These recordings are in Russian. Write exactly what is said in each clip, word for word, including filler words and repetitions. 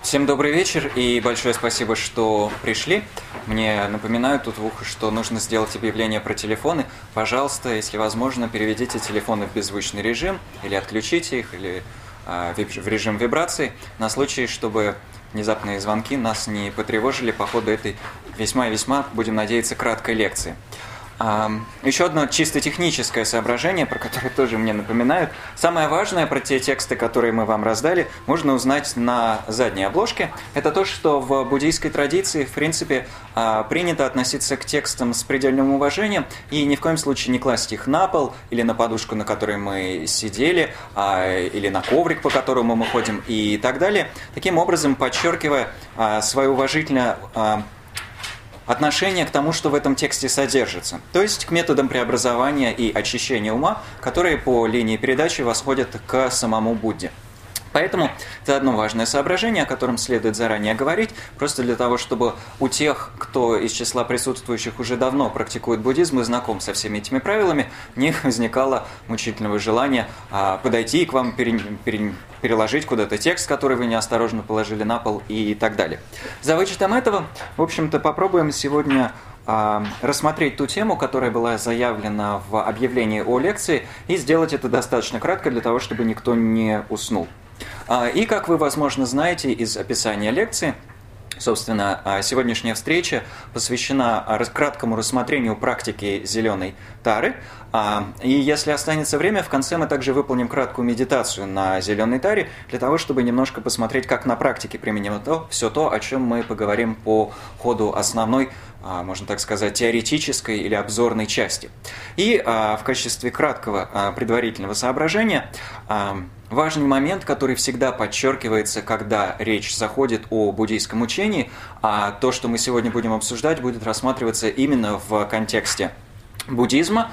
Всем добрый вечер и большое спасибо, что пришли. Мне напоминают тут в ухо, что нужно сделать объявление про телефоны. Пожалуйста, если возможно, переведите телефоны в беззвучный режим или отключите их, или э, в режим вибрации, на случай, чтобы внезапные звонки нас не потревожили по ходу этой весьма и весьма, будем надеяться, краткой лекции. Еще одно чисто техническое соображение, про которое тоже мне напоминают. Самое важное про те тексты, которые мы вам раздали, можно узнать на задней обложке. Это то, что в буддийской традиции, в принципе, принято относиться к текстам с предельным уважением и ни в коем случае не класть их на пол или на подушку, на которой мы сидели, или на коврик, по которому мы ходим и так далее. Таким образом, подчеркивая свое уважительное отношение к тому, что в этом тексте содержится, то есть к методам преобразования и очищения ума, которые по линии передачи восходят к самому Будде. Поэтому это одно важное соображение, о котором следует заранее говорить, просто для того, чтобы у тех, кто из числа присутствующих уже давно практикует буддизм и знаком со всеми этими правилами, не возникало мучительного желания а, подойти к вам, пере, пере, переложить куда-то текст, который вы неосторожно положили на пол и так далее. За вычетом этого, в общем-то, попробуем сегодня а, рассмотреть ту тему, которая была заявлена в объявлении о лекции, и сделать это достаточно кратко для того, чтобы никто не уснул. И, как вы, возможно, знаете из описания лекции, собственно, сегодняшняя встреча посвящена краткому рассмотрению практики зеленой тары. И если останется время, в конце мы также выполним краткую медитацию на зеленой таре, для того, чтобы немножко посмотреть, как на практике применимо то, все то, о чем мы поговорим по ходу основной, можно так сказать, теоретической или обзорной части. И в качестве краткого предварительного соображения важный момент, который всегда подчеркивается, когда речь заходит о буддийском учении, а то, что мы сегодня будем обсуждать, будет рассматриваться именно в контексте буддизма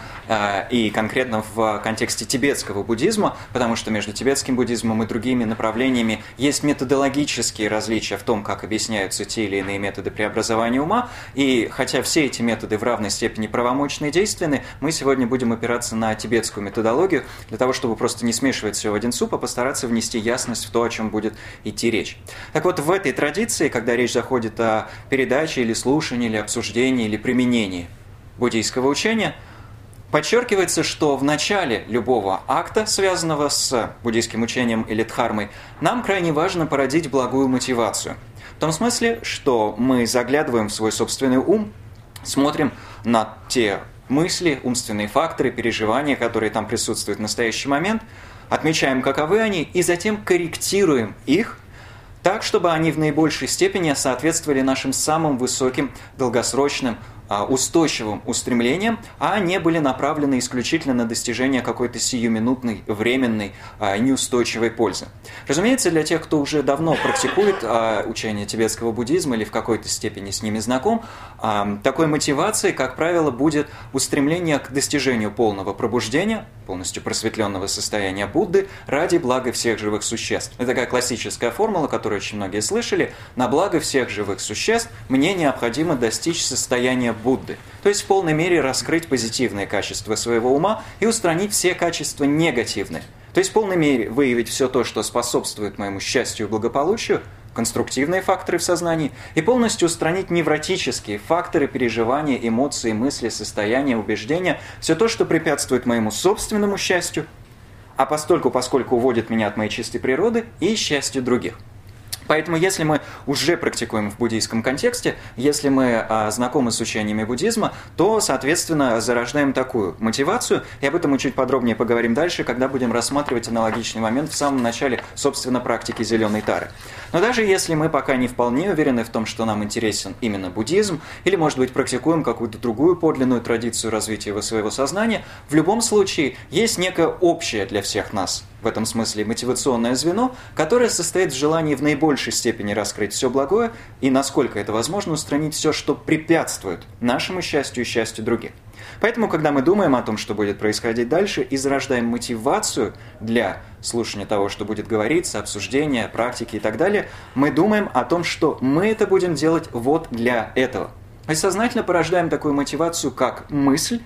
и конкретно в контексте тибетского буддизма, потому что между тибетским буддизмом и другими направлениями есть методологические различия в том, как объясняются те или иные методы преобразования ума, и хотя все эти методы в равной степени правомочны и действенны, мы сегодня будем опираться на тибетскую методологию для того, чтобы просто не смешивать все в один суп, а постараться внести ясность в то, о чем будет идти речь. Так вот, в этой традиции, когда речь заходит о передаче или слушании, или обсуждении, или применении буддийского учения, подчеркивается, что в начале любого акта, связанного с буддийским учением или дхармой, нам крайне важно породить благую мотивацию. В том смысле, что мы заглядываем в свой собственный ум, смотрим на те мысли, умственные факторы, переживания, которые там присутствуют в настоящий момент, отмечаем, каковы они, и затем корректируем их так, чтобы они в наибольшей степени соответствовали нашим самым высоким долгосрочным устойчивым устремлениям, а не были направлены исключительно на достижение какой-то сиюминутной, временной, неустойчивой пользы. Разумеется, для тех, кто уже давно практикует учение тибетского буддизма или в какой-то степени с ними знаком, такой мотивацией, как правило, будет устремление к достижению полного пробуждения, полностью просветленного состояния Будды ради блага всех живых существ. Это такая классическая формула, которую очень многие слышали. На благо всех живых существ мне необходимо достичь состояния Будды, то есть в полной мере раскрыть позитивные качества своего ума и устранить все качества негативные, то есть в полной мере выявить все то, что способствует моему счастью и благополучию, конструктивные факторы в сознании, и полностью устранить невротические факторы переживания, эмоции, мысли, состояния, убеждения, все то, что препятствует моему собственному счастью, а постольку, поскольку уводит меня от моей чистой природы и счастью других. Поэтому, если мы уже практикуем в буддийском контексте, если мы а, знакомы с учениями буддизма, то, соответственно, зарождаем такую мотивацию, и об этом мы чуть подробнее поговорим дальше, когда будем рассматривать аналогичный момент в самом начале, собственно, практики зеленой тары. Но даже если мы пока не вполне уверены в том, что нам интересен именно буддизм, или, может быть, практикуем какую-то другую подлинную традицию развития своего сознания, в любом случае есть некое общее для всех нас, в этом смысле мотивационное звено, которое состоит в желании в наибольшей степени раскрыть все благое и, насколько это возможно, устранить все, что препятствует нашему счастью и счастью других. Поэтому, когда мы думаем о том, что будет происходить дальше, и зарождаем мотивацию для слушания того, что будет говориться, обсуждения, практики и так далее, мы думаем о том, что мы это будем делать вот для этого. И сознательно порождаем такую мотивацию, как мысль,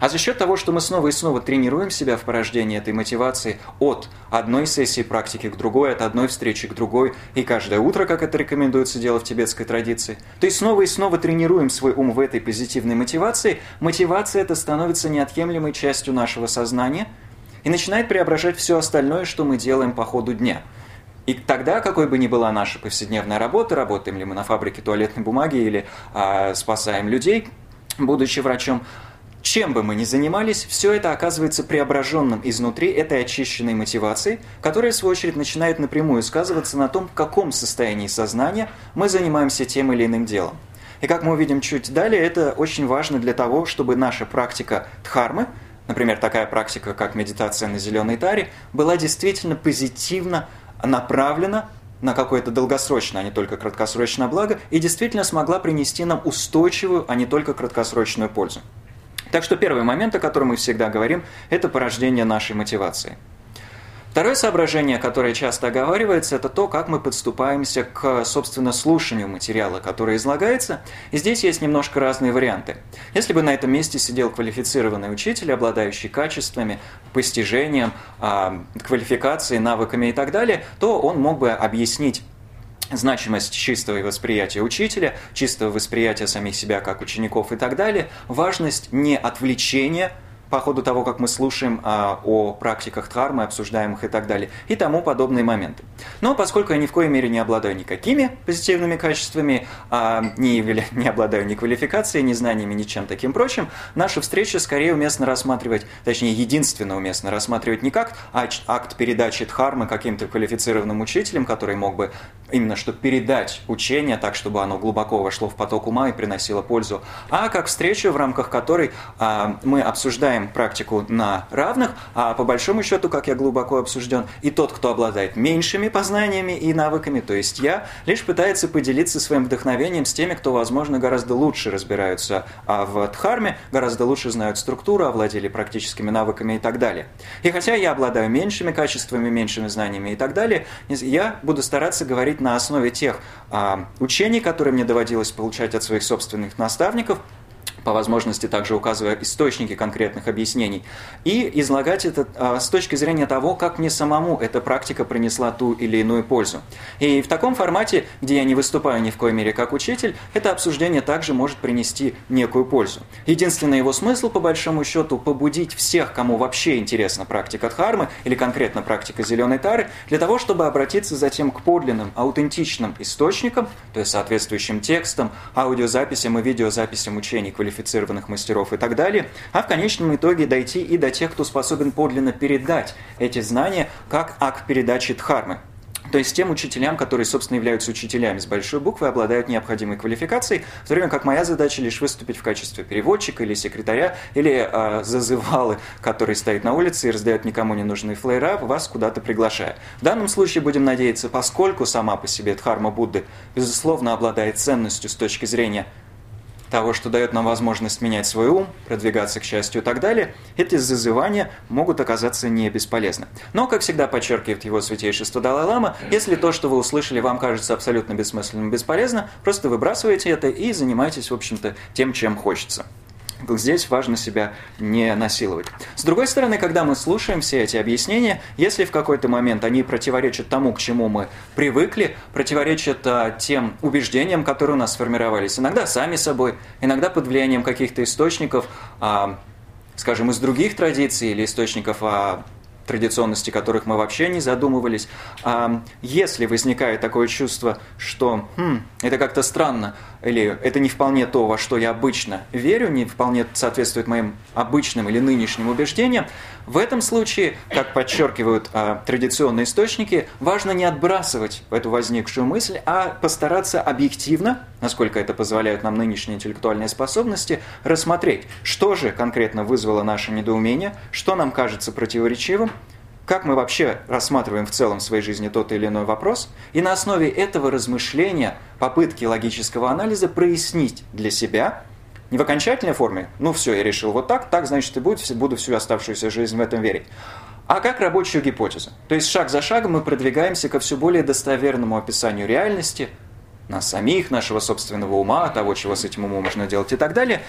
А за счет того, что мы снова и снова тренируем себя в порождении этой мотивации от одной сессии практики к другой, от одной встречи к другой, и каждое утро, как это рекомендуется делать в тибетской традиции, то есть снова и снова тренируем свой ум в этой позитивной мотивации, мотивация эта становится неотъемлемой частью нашего сознания и начинает преображать все остальное, что мы делаем по ходу дня. И тогда, какой бы ни была наша повседневная работа, работаем ли мы на фабрике туалетной бумаги или а, спасаем людей, будучи врачом, чем бы мы ни занимались, все это оказывается преображенным изнутри этой очищенной мотивацией, которая, в свою очередь, начинает напрямую сказываться на том, в каком состоянии сознания мы занимаемся тем или иным делом. И как мы увидим чуть далее, это очень важно для того, чтобы наша практика дхармы, например, такая практика, как медитация на зеленой таре, была действительно позитивно направлена на какое-то долгосрочное, а не только краткосрочное благо, и действительно смогла принести нам устойчивую, а не только краткосрочную пользу. Так что первый момент, о котором мы всегда говорим, это порождение нашей мотивации. Второе соображение, которое часто оговаривается, это то, как мы подступаемся к, собственно, слушанию материала, который излагается. И здесь есть немножко разные варианты. Если бы на этом месте сидел квалифицированный учитель, обладающий качествами, постижением, квалификацией, навыками и так далее, то он мог бы объяснить значимость чистого восприятия учителя, чистого восприятия самих себя как учеников и так далее, важность не отвлечения по ходу того, как мы слушаем а, о практиках дхармы, обсуждаем их и так далее, и тому подобные моменты. Но поскольку я ни в коей мере не обладаю никакими позитивными качествами, а, не, не обладаю ни квалификацией, ни знаниями, ни чем таким прочим, нашу встречу скорее уместно рассматривать, точнее, единственно уместно рассматривать не как акт передачи дхармы каким-то квалифицированным учителем, который мог бы именно что передать учение так, чтобы оно глубоко вошло в поток ума и приносило пользу, а как встречу, в рамках которой а, мы обсуждаем практику на равных, а по большому счету, как я глубоко обсужден, и тот, кто обладает меньшими познаниями и навыками, то есть я, лишь пытается поделиться своим вдохновением с теми, кто, возможно, гораздо лучше разбираются в дхарме, гораздо лучше знают структуру, овладели практическими навыками и так далее. И хотя я обладаю меньшими качествами, меньшими знаниями и так далее, я буду стараться говорить на основе тех а, учений, которые мне доводилось получать от своих собственных наставников, по возможности также указывая источники конкретных объяснений, и излагать это а, с точки зрения того, как мне самому эта практика принесла ту или иную пользу. И в таком формате, где я не выступаю ни в коей мере как учитель, это обсуждение также может принести некую пользу. Единственный его смысл, по большому счету, побудить всех, кому вообще интересна практика дхармы или конкретно практика зеленой тары, для того, чтобы обратиться затем к подлинным, аутентичным источникам, то есть соответствующим текстам, аудиозаписям и видеозаписям учений, квалификаций, квалифицированных мастеров и так далее, а в конечном итоге дойти и до тех, кто способен подлинно передать эти знания как акт передачи дхармы. То есть тем учителям, которые, собственно, являются учителями с большой буквы, обладают необходимой квалификацией, в то время как моя задача лишь выступить в качестве переводчика или секретаря, или э, зазывалы, который стоит на улице и раздает никому не нужные флеера, вас куда-то приглашая. В данном случае будем надеяться, поскольку сама по себе дхарма Будды, безусловно, обладает ценностью с точки зрения того, что дает нам возможность менять свой ум, продвигаться к счастью и так далее, эти зазывания могут оказаться не бесполезны. Но, как всегда подчеркивает его святейшество Далай-лама, если то, что вы услышали, вам кажется абсолютно бессмысленным и бесполезно, просто выбрасывайте это и занимайтесь, в общем-то, тем, чем хочется. Здесь важно себя не насиловать. С другой стороны, когда мы слушаем все эти объяснения, если в какой-то момент они противоречат тому, к чему мы привыкли, противоречат а, тем убеждениям, которые у нас сформировались, иногда сами собой, иногда под влиянием каких-то источников, а, скажем, из других традиций или источников о традиционности которых мы вообще не задумывались. А если возникает такое чувство, что хм, это как-то странно, или это не вполне то, во что я обычно верю, не вполне соответствует моим обычным или нынешним убеждениям, в этом случае, как подчеркивают а, традиционные источники, важно не отбрасывать эту возникшую мысль, а постараться объективно, насколько это позволяют нам нынешние интеллектуальные способности, рассмотреть, что же конкретно вызвало наше недоумение, что нам кажется противоречивым, как мы вообще рассматриваем в целом в своей жизни тот или иной вопрос, и на основе этого размышления, попытки логического анализа прояснить для себя, не в окончательной форме, ну все, я решил вот так, так, значит, и будет, буду всю оставшуюся жизнь в этом верить, а как рабочую гипотезу. То есть шаг за шагом мы продвигаемся ко все более достоверному описанию реальности, нас самих, нашего собственного ума, того, чего с этим умом можно делать и так далее,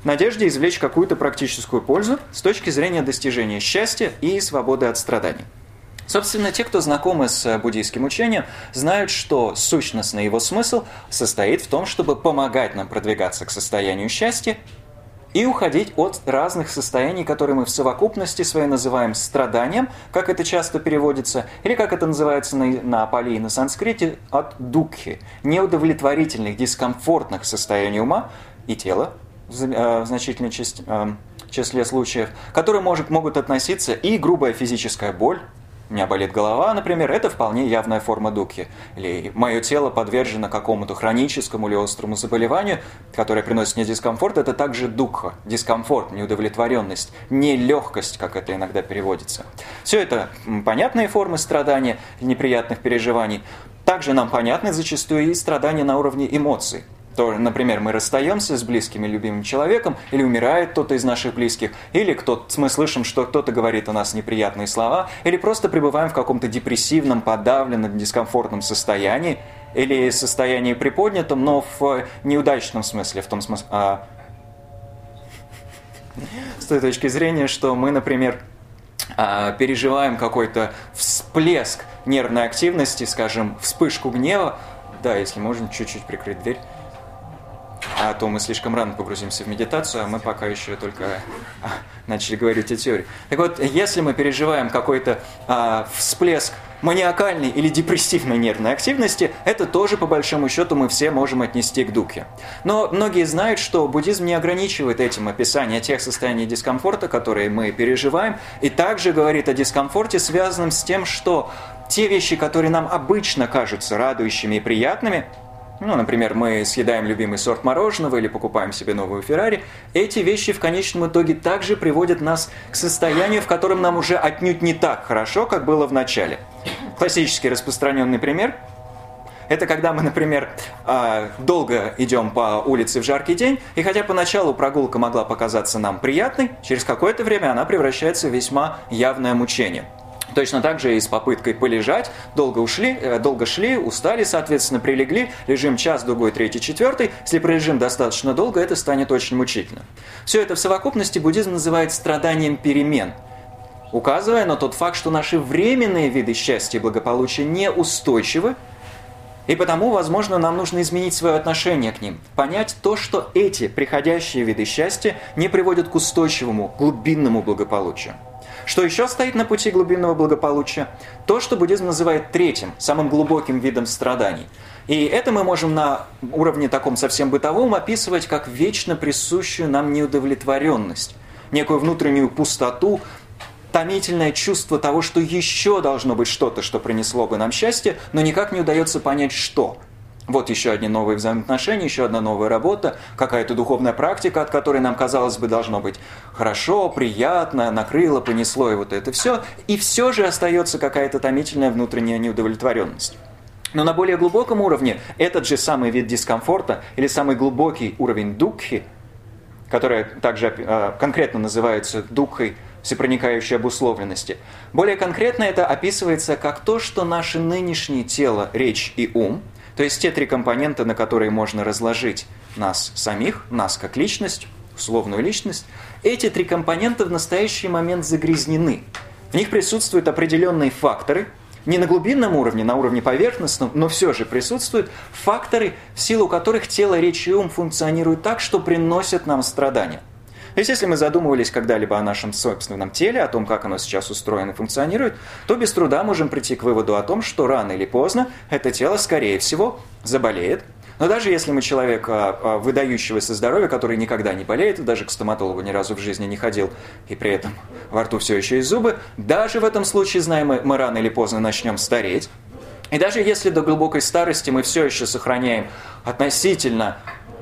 надежде извлечь какую-то практическую пользу с точки зрения достижения счастья и свободы от страданий. Собственно, те, кто знакомы с буддийским учением, знают, что сущностный его смысл состоит в том, чтобы помогать нам продвигаться к состоянию счастья и уходить от разных состояний, которые мы в совокупности своей называем страданием, как это часто переводится, или как это называется на, на пали и на санскрите, от дукхи, неудовлетворительных, дискомфортных состояний ума и тела, в значительной части, в числе случаев, которые может, могут относиться и грубая физическая боль. У меня болит голова, например, это вполне явная форма дукхи. Или мое тело подвержено какому-то хроническому или острому заболеванию, которое приносит мне дискомфорт, это также дукха, дискомфорт, неудовлетворенность, нелегкость, как это иногда переводится. Все это понятные формы страдания, неприятных переживаний. Также нам понятны зачастую и страдания на уровне эмоций. То, например, мы расстаемся с близким и любимым человеком, или умирает кто-то из наших близких, или кто мы слышим, что кто-то говорит у нас неприятные слова, или просто пребываем в каком-то депрессивном, подавленном, дискомфортном состоянии, или состоянии приподнятом, но в неудачном смысле, в том смысле, а, с той точки зрения, что мы, например, а, переживаем какой-то всплеск нервной активности, скажем, вспышку гнева. Да, если можно, чуть-чуть прикрыть дверь. А то мы слишком рано погрузимся в медитацию, а мы пока еще только начали говорить о теории. Так вот, если мы переживаем какой-то а, всплеск маниакальной или депрессивной нервной активности, это тоже, по большому счету, мы все можем отнести к дукхе. Но многие знают, что буддизм не ограничивает этим описание тех состояний дискомфорта, которые мы переживаем, и также говорит о дискомфорте, связанном с тем, что те вещи, которые нам обычно кажутся радующими и приятными, ну, например, мы съедаем любимый сорт мороженого или покупаем себе новую Феррари, эти вещи в конечном итоге также приводят нас к состоянию, в котором нам уже отнюдь не так хорошо, как было в начале. Классический распространенный пример – это когда мы, например, долго идем по улице в жаркий день, и хотя поначалу прогулка могла показаться нам приятной, через какое-то время она превращается в весьма явное мучение. Точно так же и с попыткой полежать, долго ушли, долго шли, устали, соответственно, прилегли, лежим час, другой, третий, четвертый. Если пролежим достаточно долго, это станет очень мучительно. Все это в совокупности буддизм называет страданием перемен, указывая на тот факт, что наши временные виды счастья и благополучия неустойчивы, и потому, возможно, нам нужно изменить свое отношение к ним, понять то, что эти приходящие виды счастья не приводят к устойчивому, глубинному благополучию. Что еще стоит на пути глубинного благополучия? То, что буддизм называет третьим, самым глубоким видом страданий. И это мы можем на уровне таком совсем бытовом описывать как вечно присущую нам неудовлетворенность, некую внутреннюю пустоту, томительное чувство того, что еще должно быть что-то, что принесло бы нам счастье, но никак не удается понять, что. Вот еще одни новые взаимоотношения, еще одна новая работа, какая-то духовная практика, от которой нам, казалось бы, должно быть хорошо, приятно, накрыло, понесло и вот это все. И все же остается какая-то томительная внутренняя неудовлетворенность. Но на более глубоком уровне этот же самый вид дискомфорта или самый глубокий уровень дукхи, который также э, конкретно называется дукхой всепроникающей обусловленности, более конкретно это описывается как то, что наше нынешнее тело, речь и ум, то есть те три компонента, на которые можно разложить нас самих, нас как личность, условную личность, эти три компонента в настоящий момент загрязнены. В них присутствуют определенные факторы, не на глубинном уровне, на уровне поверхностном, но все же присутствуют факторы, в силу которых тело, речь и ум функционируют так, что приносят нам страдания. То есть, если мы задумывались когда-либо о нашем собственном теле, о том, как оно сейчас устроено и функционирует, то без труда можем прийти к выводу о том, что рано или поздно это тело, скорее всего, заболеет. Но даже если мы человек выдающегося здоровья, который никогда не болеет, даже к стоматологу ни разу в жизни не ходил, и при этом во рту все еще есть зубы, даже в этом случае, знаем мы, мы рано или поздно начнем стареть. И даже если до глубокой старости мы все еще сохраняем относительно...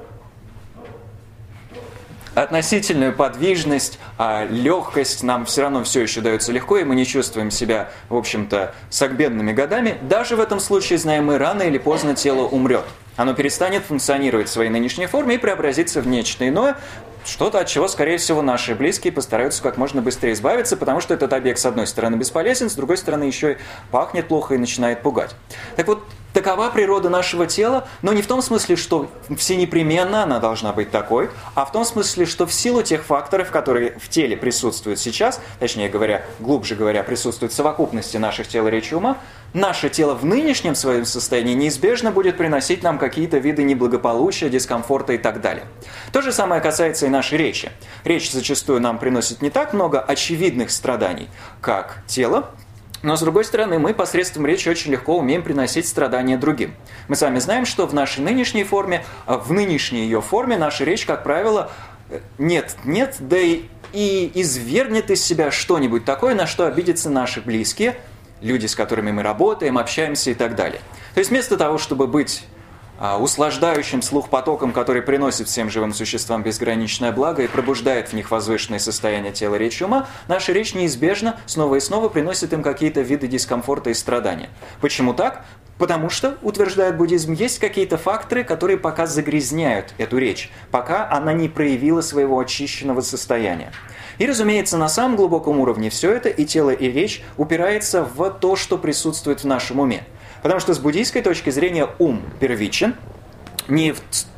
относительную подвижность, а легкость нам все равно все еще дается легко, и мы не чувствуем себя, в общем-то, согбенными годами. Даже в этом случае, знаем мы, рано или поздно тело умрет. Оно перестанет функционировать в своей нынешней форме и преобразится в нечто иное, что-то, от чего, скорее всего, наши близкие постараются как можно быстрее избавиться, потому что этот объект, с одной стороны, бесполезен, с другой стороны, еще и пахнет плохо и начинает пугать. Так вот, такова природа нашего тела, но не в том смысле, что всенепременно она должна быть такой, а в том смысле, что в силу тех факторов, которые в теле присутствуют сейчас, точнее говоря, глубже говоря, присутствуют в совокупности наших тел, речи, ума, наше тело в нынешнем своем состоянии неизбежно будет приносить нам какие-то виды неблагополучия, дискомфорта и так далее. То же самое касается и нашей речи. Речь зачастую нам приносит не так много очевидных страданий, как тело, но, с другой стороны, мы посредством речи очень легко умеем приносить страдания другим. Мы сами знаем, что в нашей нынешней форме, в нынешней ее форме наша речь, как правило, нет, нет, да и, и извергнет из себя что-нибудь такое, на что обидятся наши близкие, люди, с которыми мы работаем, общаемся и так далее. То есть вместо того, чтобы быть услаждающим слух потоком, который приносит всем живым существам безграничное благо и пробуждает в них возвышенное состояние тела, речи, ума, наша речь неизбежно снова и снова приносит им какие-то виды дискомфорта и страдания. Почему так? Потому что, утверждает буддизм, есть какие-то факторы, которые пока загрязняют эту речь, пока она не проявила своего очищенного состояния. И, разумеется, на самом глубоком уровне все это, и тело, и речь, упирается в то, что присутствует в нашем уме. Потому что с буддийской точки зрения ум первичен, не в,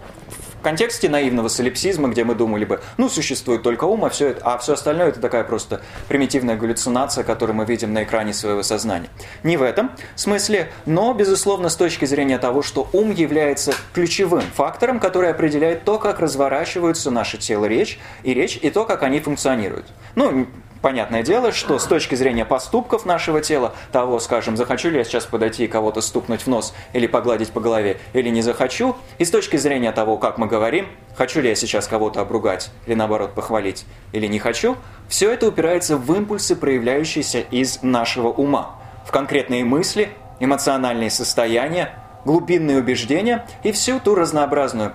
в контексте наивного солипсизма, где мы думали бы, ну, существует только ум, а все, это, а все остальное это такая просто примитивная галлюцинация, которую мы видим на экране своего сознания. Не в этом смысле, но, безусловно, с точки зрения того, что ум является ключевым фактором, который определяет то, как разворачиваются наше тело, речь, и речь, и то, как они функционируют. Ну, понятное дело, что с точки зрения поступков нашего тела, того, скажем, захочу ли я сейчас подойти и кого-то стукнуть в нос или погладить по голове, или не захочу, и с точки зрения того, как мы говорим, хочу ли я сейчас кого-то обругать или наоборот похвалить, или не хочу, все это упирается в импульсы, проявляющиеся из нашего ума, в конкретные мысли, эмоциональные состояния, глубинные убеждения и всю ту разнообразную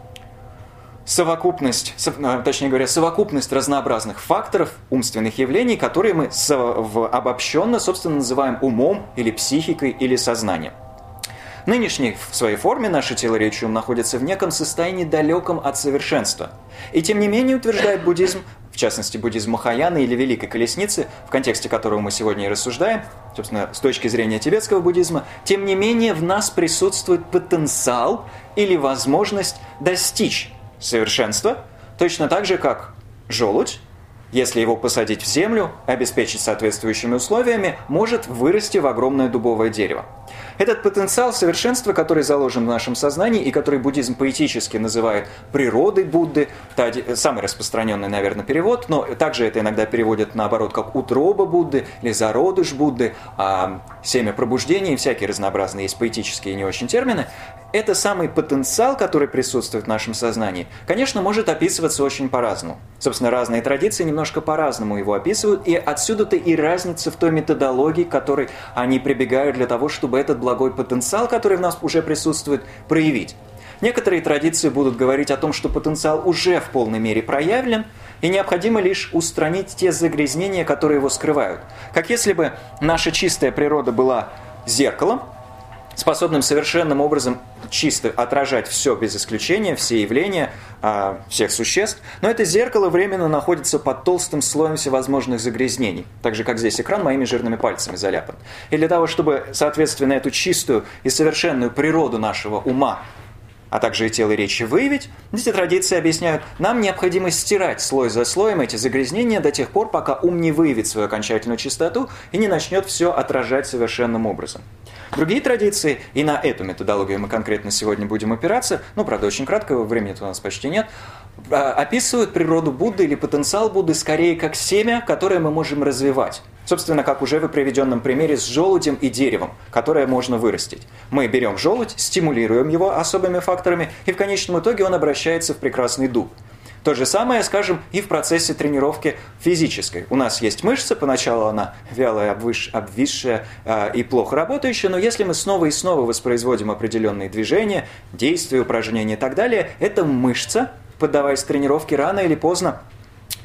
совокупность, точнее говоря, совокупность разнообразных факторов, умственных явлений, которые мы обобщенно, собственно, называем умом или психикой или сознанием. Нынешней в своей форме наше тело, речь, ум находится в неком состоянии далеком от совершенства. И тем не менее, утверждает буддизм, в частности буддизм Махаяны или Великой Колесницы, в контексте которого мы сегодня и рассуждаем, собственно, с точки зрения тибетского буддизма, тем не менее в нас присутствует потенциал или возможность достичь совершенство, точно так же, как желудь, если его посадить в землю, обеспечить соответствующими условиями, может вырасти в огромное дубовое дерево. Этот потенциал совершенства, который заложен в нашем сознании и который буддизм поэтически называет природой Будды, это самый распространенный, наверное, перевод, но также это иногда переводят наоборот как утроба Будды или зародыш Будды, а семя пробуждения и всякие разнообразные есть поэтические и не очень термины. Это самый потенциал, который присутствует в нашем сознании, конечно, может описываться очень по-разному. Собственно, разные традиции немножко по-разному его описывают, и отсюда-то и разница в той методологии, к которой они прибегают для того, чтобы этот благой потенциал, который в нас уже присутствует, проявить. Некоторые традиции будут говорить о том, что потенциал уже в полной мере проявлен, и необходимо лишь устранить те загрязнения, которые его скрывают. Как если бы наша чистая природа была зеркалом, способным совершенным образом чисто отражать все без исключения, все явления э, всех существ, но это зеркало временно находится под толстым слоем всевозможных загрязнений, так же, как здесь экран моими жирными пальцами заляпан. И для того, чтобы, соответственно, эту чистую и совершенную природу нашего ума, а также и тело, и речи выявить, эти традиции объясняют, нам необходимо стирать слой за слоем эти загрязнения до тех пор, пока ум не выявит свою окончательную чистоту и не начнет все отражать совершенным образом. Другие традиции, и на эту методологию мы конкретно сегодня будем опираться, ну, правда, очень кратко, времени-то у нас почти нет, описывают природу Будды или потенциал Будды скорее как семя, которое мы можем развивать. Собственно, как уже в приведенном примере с желудем и деревом, которое можно вырастить. Мы берем желудь, стимулируем его особыми факторами, и в конечном итоге он обращается в прекрасный дуб. То же самое, скажем, и в процессе тренировки физической. У нас есть мышца, поначалу она вялая, обвиш, обвисшая э, и плохо работающая, но если мы снова и снова воспроизводим определенные движения, действия, упражнения и так далее, эта мышца, поддаваясь тренировке, рано или поздно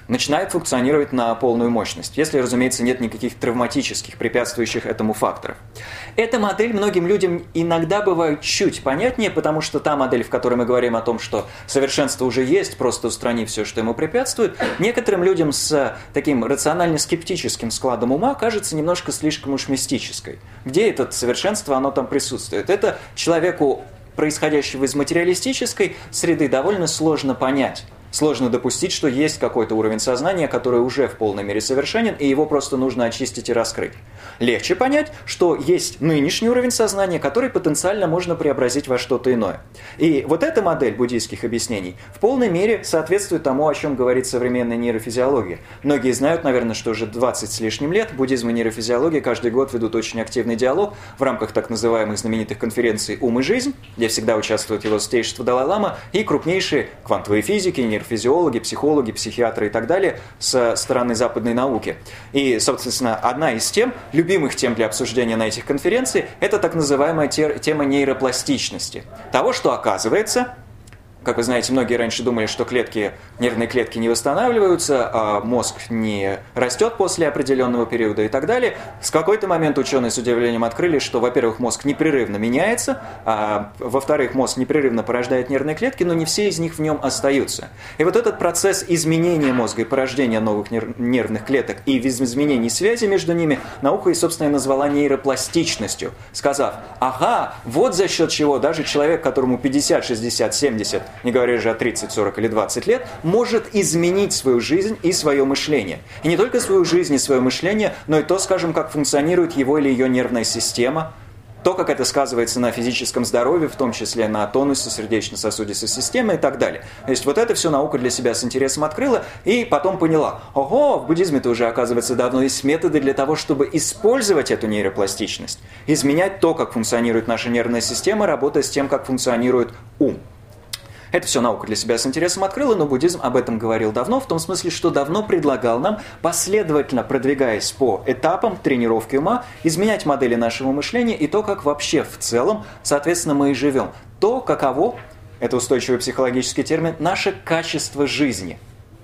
начинает функционировать на полную мощность, если, разумеется, нет никаких травматических, препятствующих этому факторов. Эта модель многим людям иногда бывает чуть понятнее, потому что та модель, в которой мы говорим о том, что совершенство уже есть, просто устрани все, что ему препятствует, некоторым людям с таким рационально-скептическим складом ума кажется немножко слишком уж мистической. Где это совершенство, оно там присутствует? Это человеку, происходящего из материалистической среды, довольно сложно понять. Сложно допустить, что есть какой-то уровень сознания, который уже в полной мере совершенен, и его просто нужно очистить и раскрыть. Легче понять, что есть нынешний уровень сознания, который потенциально можно преобразить во что-то иное. И вот эта модель буддийских объяснений в полной мере соответствует тому, о чем говорит современная нейрофизиология. Многие знают, наверное, что уже двадцать с лишним лет буддизм и нейрофизиология каждый год ведут очень активный диалог в рамках так называемых знаменитых конференций «Ум и жизнь», где всегда участвует его святейшество Далай-лама и крупнейшие квантовые физики, нейрофизиологи, психологи, психиатры и так далее со стороны западной науки. И, собственно, одна из тем, любимых тем для обсуждения на этих конференциях, это так называемая тема нейропластичности. Того, что оказывается, как вы знаете, многие раньше думали, что клетки, нервные клетки не восстанавливаются, а мозг не растет после определенного периода и так далее. С какой-то момент ученые с удивлением открыли, что, во-первых, мозг непрерывно меняется, а во-вторых, мозг непрерывно порождает нервные клетки, но не все из них в нем остаются. И вот этот процесс изменения мозга и порождения новых нервных клеток и изменений связи между ними наука и, собственно, назвала нейропластичностью, сказав: ага, вот за счет чего даже человек, которому пятьдесят, шестьдесят, семьдесят, не говоря же о тридцать, сорок или двадцать лет, может изменить свою жизнь и свое мышление. И не только свою жизнь и свое мышление, но и то, скажем, как функционирует его или ее нервная система, то, как это сказывается на физическом здоровье, в том числе на тонусе сердечно-сосудистой системы и так далее. То есть вот это все наука для себя с интересом открыла и потом поняла: ого, в буддизме-то уже, оказывается, давно есть методы для того, чтобы использовать эту нейропластичность, изменять то, как функционирует наша нервная система, работая с тем, как функционирует ум. Это все наука для себя с интересом открыла, но буддизм об этом говорил давно, в том смысле, что давно предлагал нам, последовательно продвигаясь по этапам тренировки ума, изменять модели нашего мышления и то, как вообще в целом, соответственно, мы и живем. То, каково, это устойчивый психологический термин, наше качество жизни.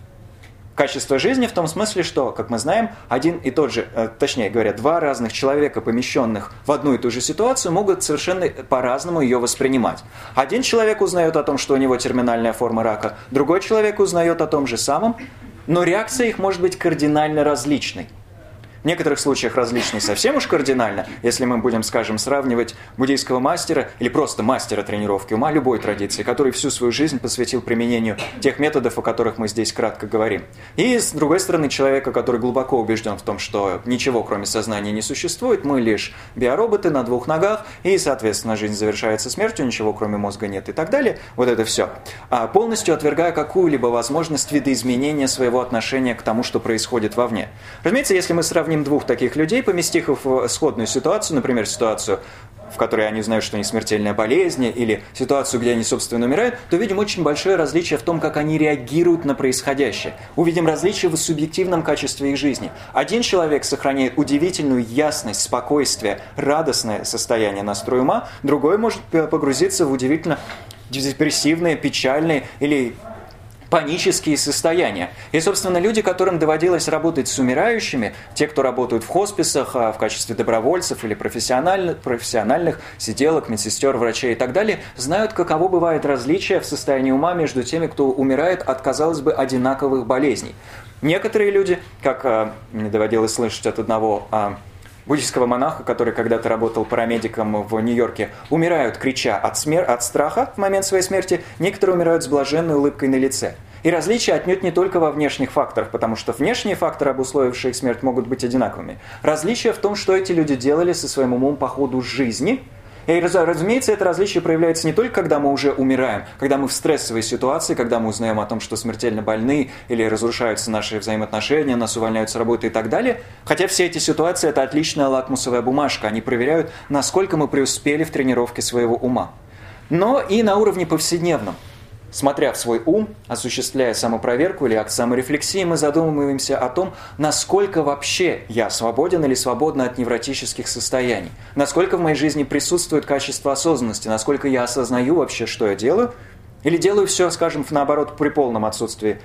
Качество жизни в том смысле, что, как мы знаем, один и тот же, точнее говоря, два разных человека, помещенных в одну и ту же ситуацию, могут совершенно по-разному ее воспринимать. Один человек узнает о том, что у него терминальная форма рака, другой человек узнает о том же самом, но реакция их может быть кардинально различной. В некоторых случаях различной совсем уж кардинально, если мы будем, скажем, сравнивать буддийского мастера или просто мастера тренировки ума любой традиции, который всю свою жизнь посвятил применению тех методов, о которых мы здесь кратко говорим. И, с другой стороны, человека, который глубоко убежден в том, что ничего кроме сознания не существует, мы лишь биороботы на двух ногах, и, соответственно, жизнь завершается смертью, ничего кроме мозга нет и так далее. Вот это все. А полностью отвергая какую-либо возможность видоизменения своего отношения к тому, что происходит вовне. Разумеется, если мы сравним двух таких людей, поместив их в сходную ситуацию, например, ситуацию, в которой они знают, что они смертельная болезнь, или ситуацию, где они, собственно, умирают, то видим очень большое различие в том, как они реагируют на происходящее. Увидим различие в субъективном качестве их жизни. Один человек сохраняет удивительную ясность, спокойствие, радостное состояние настроя ума, другой может погрузиться в удивительно депрессивные, печальные или панические состояния. И, собственно, люди, которым доводилось работать с умирающими, те, кто работают в хосписах, в качестве добровольцев или профессиональных, профессиональных сиделок, медсестер, врачей и так далее, знают, каково бывает различие в состоянии ума между теми, кто умирает от, казалось бы, одинаковых болезней. Некоторые люди, как мне доводилось слышать от одного буддийского монаха, который когда-то работал парамедиком в Нью-Йорке, умирают, крича от, смер... от страха в момент своей смерти, некоторые умирают с блаженной улыбкой на лице. И различия отнюдь не только во внешних факторах, потому что внешние факторы, обусловившие их смерть, могут быть одинаковыми. Различия в том, что эти люди делали со своим умом по ходу жизни. И, разумеется, это различие проявляется не только, когда мы уже умираем, когда мы в стрессовой ситуации, когда мы узнаем о том, что смертельно больны, или разрушаются наши взаимоотношения, нас увольняют с работы и так далее. Хотя все эти ситуации – это отличная лакмусовая бумажка. Они проверяют, насколько мы преуспели в тренировке своего ума. Но и на уровне повседневном. Смотря в свой ум, осуществляя самопроверку или акт саморефлексии, мы задумываемся о том, насколько вообще я свободен или свободна от невротических состояний, насколько в моей жизни присутствует качество осознанности, насколько я осознаю вообще, что я делаю, или делаю все, скажем, наоборот, при полном отсутствии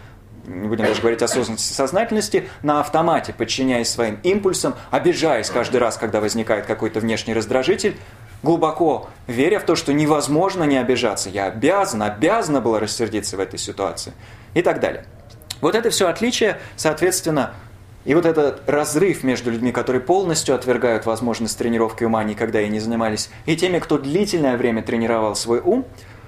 не будем даже говорить осознанности, сознательности, на автомате, подчиняясь своим импульсам, обижаясь каждый раз, когда возникает какой-то внешний раздражитель, глубоко веря в то, что невозможно не обижаться. Я обязан, обязана была рассердиться в этой ситуации. И так далее. Вот это все отличие, соответственно, и вот этот разрыв между людьми, которые полностью отвергают возможность тренировки ума, никогда и не занимались, и теми, кто длительное время тренировал свой ум,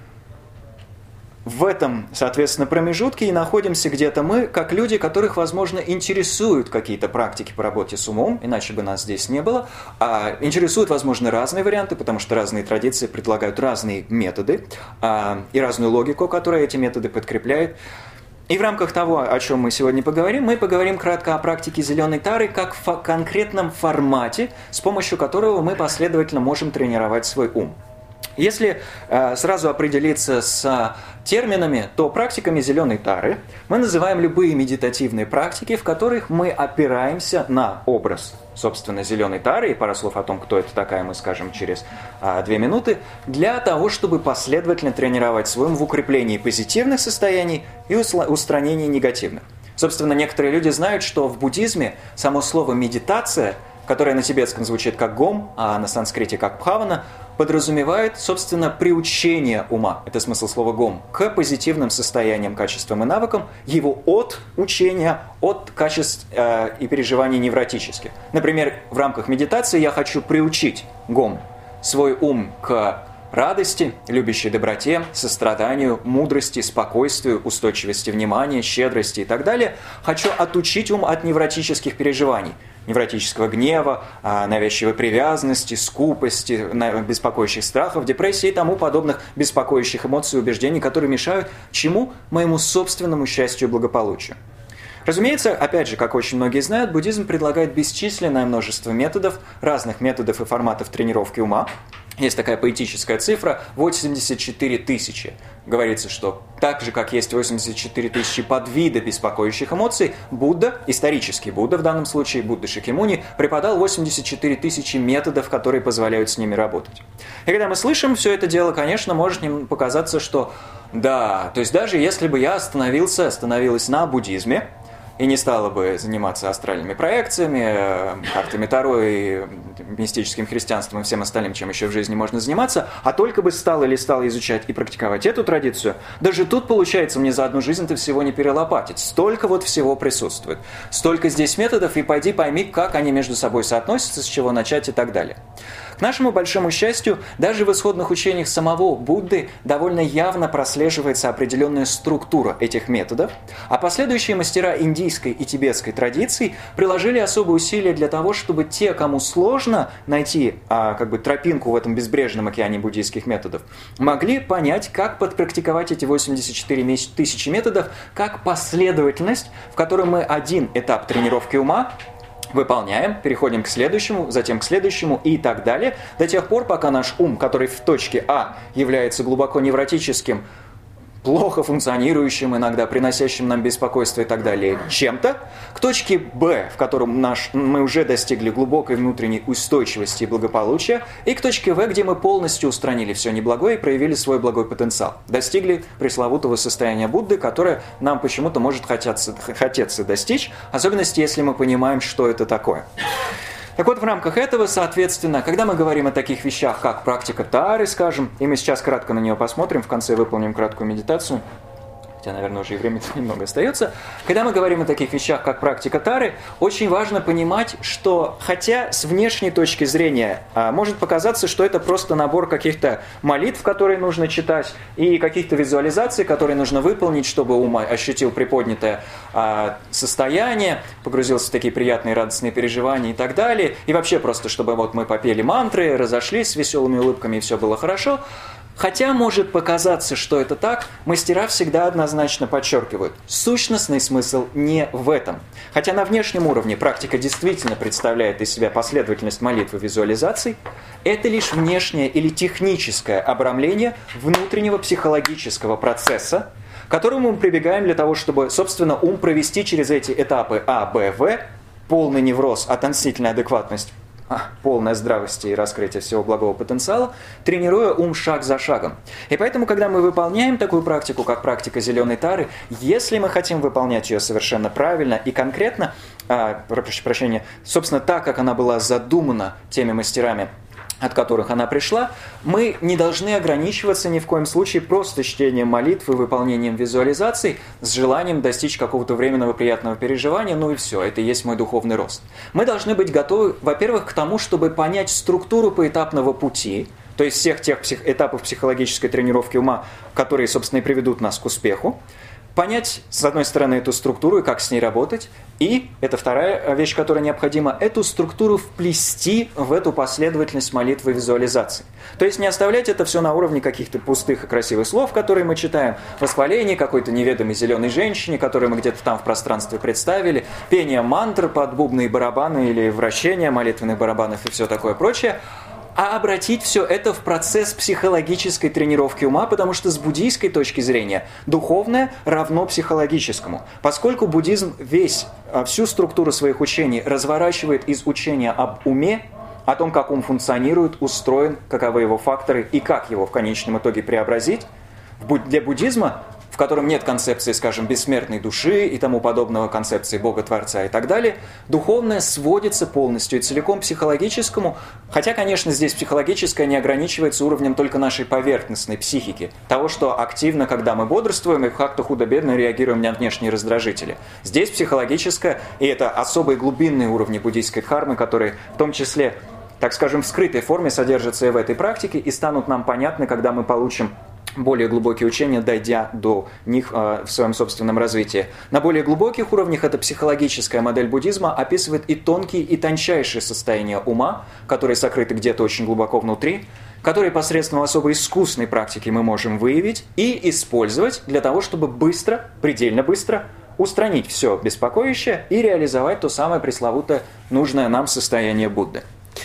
в этом, соответственно, промежутке и находимся где-то мы, как люди, которых, возможно, интересуют какие-то практики по работе с умом, иначе бы нас здесь не было. А интересуют, возможно, разные варианты, потому что разные традиции предлагают разные методы а, и разную логику, которая эти методы подкрепляет. И в рамках того, о чем мы сегодня поговорим, мы поговорим кратко о практике зеленой тары как в конкретном формате, с помощью которого мы последовательно можем тренировать свой ум. Если э, сразу определиться с терминами, то практиками зеленой тары мы называем любые медитативные практики, в которых мы опираемся на образ, собственно, зеленой тары, и пару слов о том, кто это такая, мы скажем через э, две минуты, для того, чтобы последовательно тренировать свой ум в укреплении позитивных состояний и устранении негативных. Собственно, некоторые люди знают, что в буддизме само слово «медитация», которое на тибетском звучит как «гом», а на санскрите как «бхавана», подразумевает, собственно, приучение ума, это смысл слова «гом», к позитивным состояниям, качествам и навыкам, его от учения, от качеств э, и переживаний невротических. Например, в рамках медитации я хочу приучить гом, свой ум к радости, любящей доброте, состраданию, мудрости, спокойствию, устойчивости внимания, щедрости и так далее. Хочу отучить ум от невротических переживаний, невротического гнева, навязчивой привязанности, скупости, беспокоящих страхов, депрессии и тому подобных беспокоящих эмоций и убеждений, которые мешают чему? Моему собственному счастью и благополучию. Разумеется, опять же, как очень многие знают, буддизм предлагает бесчисленное множество методов, разных методов и форматов тренировки ума. Есть такая поэтическая цифра – восемьдесят четыре тысячи. Говорится, что так же, как есть восемьдесят четыре тысячи подвида беспокоящих эмоций, Будда, исторический Будда в данном случае, Будда Шакьямуни, преподал восемьдесят четыре тысячи методов, которые позволяют с ними работать. И когда мы слышим все это дело, конечно, может нам показаться, что да, то есть даже если бы я остановился, остановилась на буддизме, и не стала бы заниматься астральными проекциями, картами Таро и мистическим христианством и всем остальным, чем еще в жизни можно заниматься, а только бы стала или стала изучать и практиковать эту традицию, даже тут, получается, мне за одну жизнь-то всего не перелопатить. Столько вот всего присутствует. Столько здесь методов, и пойди пойми, как они между собой соотносятся, с чего начать и так далее. К нашему большому счастью, даже в исходных учениях самого Будды довольно явно прослеживается определенная структура этих методов, а последующие мастера индийской и тибетской традиций приложили особые усилия для того, чтобы те, кому сложно найти а, как бы тропинку в этом безбрежном океане буддийских методов, могли понять, как подпрактиковать эти восемьдесят четыре тысячи методов как последовательность, в которой мы один этап тренировки ума выполняем, переходим к следующему, затем к следующему и так далее, до тех пор, пока наш ум, который в точке А является глубоко невротическим, плохо функционирующим, иногда приносящим нам беспокойство и так далее, чем-то, к точке Б, в котором наш, мы уже достигли глубокой внутренней устойчивости и благополучия, и к точке В, где мы полностью устранили все неблагое и проявили свой благой потенциал. Достигли пресловутого состояния Будды, которое нам почему-то может хотеться, хотеться достичь, в особенности, если мы понимаем, что это такое. Так вот, в рамках этого, соответственно, когда мы говорим о таких вещах, как практика тары, скажем, и мы сейчас кратко на нее посмотрим, в конце выполним краткую медитацию, хотя, наверное, уже и времени немного остается. Когда мы говорим о таких вещах, как практика тары, очень важно понимать, что, хотя с внешней точки зрения а, может показаться, что это просто набор каких-то молитв, которые нужно читать, и каких-то визуализаций, которые нужно выполнить, чтобы ум ощутил приподнятое а, состояние, погрузился в такие приятные радостные переживания и так далее, и вообще просто, чтобы вот мы попели мантры, разошлись с веселыми улыбками, и все было хорошо. Хотя может показаться, что это так, мастера всегда однозначно подчеркивают, сущностный смысл не в этом. Хотя на внешнем уровне практика действительно представляет из себя последовательность молитв и визуализаций, это лишь внешнее или техническое обрамление внутреннего психологического процесса, к которому мы прибегаем для того, чтобы, собственно, ум провести через эти этапы А, Б, В, полный невроз, относительная адекватность, полное здравости и раскрытие всего благого потенциала, тренируя ум шаг за шагом. И поэтому, когда мы выполняем такую практику, как практика зеленой тары, если мы хотим выполнять ее совершенно правильно и конкретно, а, прошу прощения, собственно, так, как она была задумана теми мастерами, от которых она пришла, мы не должны ограничиваться ни в коем случае просто чтением молитв и выполнением визуализаций с желанием достичь какого-то временного приятного переживания, ну и все, это и есть мой духовный рост. Мы должны быть готовы, во-первых, к тому, чтобы понять структуру поэтапного пути, то есть всех тех псих- этапов психологической тренировки ума, которые, собственно, и приведут нас к успеху, понять, с одной стороны, эту структуру и как с ней работать, и, это вторая вещь, которая необходима, эту структуру вплести в эту последовательность молитвы и визуализации. То есть не оставлять это все на уровне каких-то пустых и красивых слов, которые мы читаем, восхваление какой-то неведомой зеленой женщине, которую мы где-то там в пространстве представили, пение мантр под бубны и барабаны или вращение молитвенных барабанов и все такое прочее, а обратить все это в процесс психологической тренировки ума, потому что с буддийской точки зрения духовное равно психологическому. Поскольку буддизм весь, всю структуру своих учений разворачивает из учения об уме, о том, как ум функционирует, устроен, каковы его факторы и как его в конечном итоге преобразить, для буддизма, в котором нет концепции, скажем, бессмертной души и тому подобного, концепции Бога-Творца и так далее, духовное сводится полностью и целиком к психологическому, хотя, конечно, здесь психологическое не ограничивается уровнем только нашей поверхностной психики, того, что активно, когда мы бодрствуем и как-то худо-бедно реагируем на внешние раздражители. Здесь психологическое, и это особые глубинные уровни буддийской дхармы, которые в том числе, так скажем, в скрытой форме содержатся и в этой практике и станут нам понятны, когда мы получим более глубокие учения, дойдя до них э, в своем собственном развитии. На более глубоких уровнях эта психологическая модель буддизма описывает и тонкие, и тончайшие состояния ума, которые сокрыты где-то очень глубоко внутри, которые посредством особо искусной практики мы можем выявить и использовать для того, чтобы быстро, предельно быстро устранить все беспокоящее и реализовать то самое пресловутое нужное нам состояние Будды.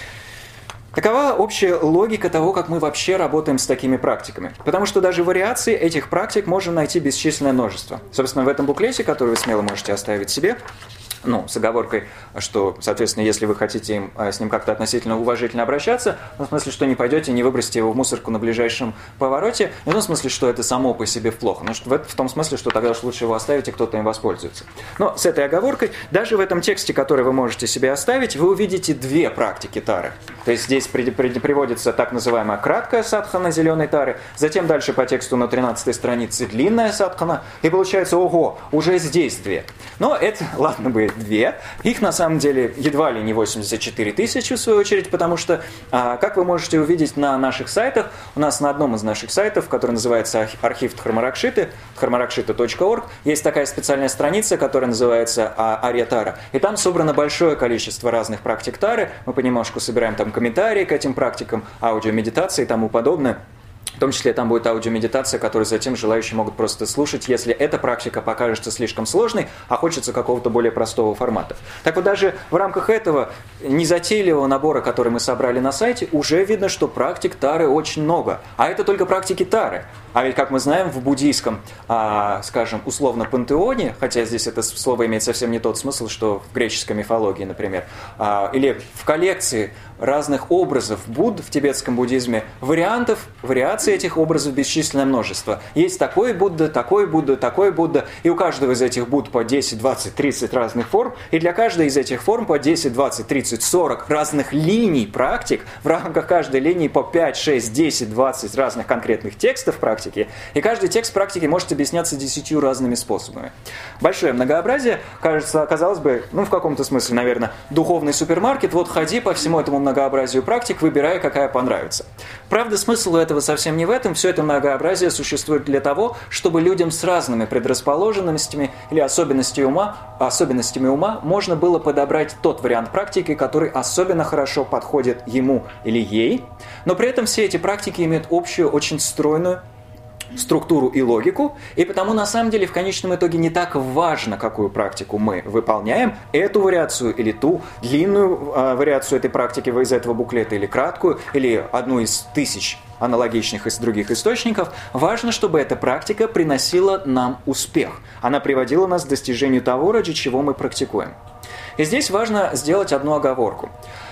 Такова общая логика того, как мы вообще работаем с такими практиками. Потому что даже вариаций этих практик можно найти бесчисленное множество. Собственно, в этом буклете, который вы смело можете оставить себе, ну, с оговоркой, что, соответственно, если вы хотите им, с ним как-то относительно уважительно обращаться, в том смысле, что не пойдете, не выбросите его в мусорку на ближайшем повороте, не в том смысле, что это само по себе плохо, но в, в том смысле, что тогда уж лучше его оставить, и кто-то им воспользуется. Но с этой оговоркой, даже в этом тексте, который вы можете себе оставить, вы увидите две практики тары. То есть здесь при, при, приводится так называемая краткая садхана зеленой тары, затем дальше по тексту на тринадцатой странице длинная садхана, и получается, ого, уже здесь две. Но это, ладно бы, две. Их на самом деле едва ли не восемьдесят четыре тысячи в свою очередь, потому что, как вы можете увидеть на наших сайтах, у нас на одном из наших сайтов, который называется архив Дхармаракшиты, дхармаракшита точка орг, есть такая специальная страница, которая называется Арья Тара. И там собрано большое количество разных практик тары. Мы понемножку собираем там комментарии к этим практикам, аудиомедитации и тому подобное. В том числе там будет аудиомедитация, которую затем желающие могут просто слушать, если эта практика покажется слишком сложной, а хочется какого-то более простого формата. Так вот, даже в рамках этого незатейливого набора, который мы собрали на сайте, уже видно, что практик тары очень много. А это только практики тары. А ведь, как мы знаем, в буддийском, а, скажем, условно пантеоне, хотя здесь это слово имеет совсем не тот смысл, что в греческой мифологии, например, а, или в коллекции разных образов Будд в тибетском буддизме, вариантов, вариаций этих образов бесчисленное множество. Есть такой Будда, такой Будда, такой Будда, и у каждого из этих Будд по десять, двадцать, тридцать разных форм, и для каждой из этих форм по десять, двадцать, тридцать, сорок разных линий практик, в рамках каждой линии по пять, шесть, десять, двадцать разных конкретных текстов практики, и каждый текст практики может объясняться десятью разными способами. Большое многообразие, кажется, казалось бы, ну в каком-то смысле, наверное, духовный супермаркет, вот ходи по всему этому многообразию практик, выбирая, какая понравится. Правда, смысл у этого совсем не в этом, все это многообразие существует для того, чтобы людям с разными предрасположенностями или особенностями ума, особенностями ума можно было подобрать тот вариант практики, который особенно хорошо подходит ему или ей, но при этом все эти практики имеют общую, очень стройную структуру и логику, и потому на самом деле в конечном итоге не так важно, какую практику мы выполняем, эту вариацию или ту, длинную э, вариацию этой практики из этого буклета или краткую, или одну из тысяч аналогичных из других источников. Важно, чтобы эта практика приносила нам успех. Она приводила нас к достижению того, ради чего мы практикуем. И здесь важно сделать одну оговорку.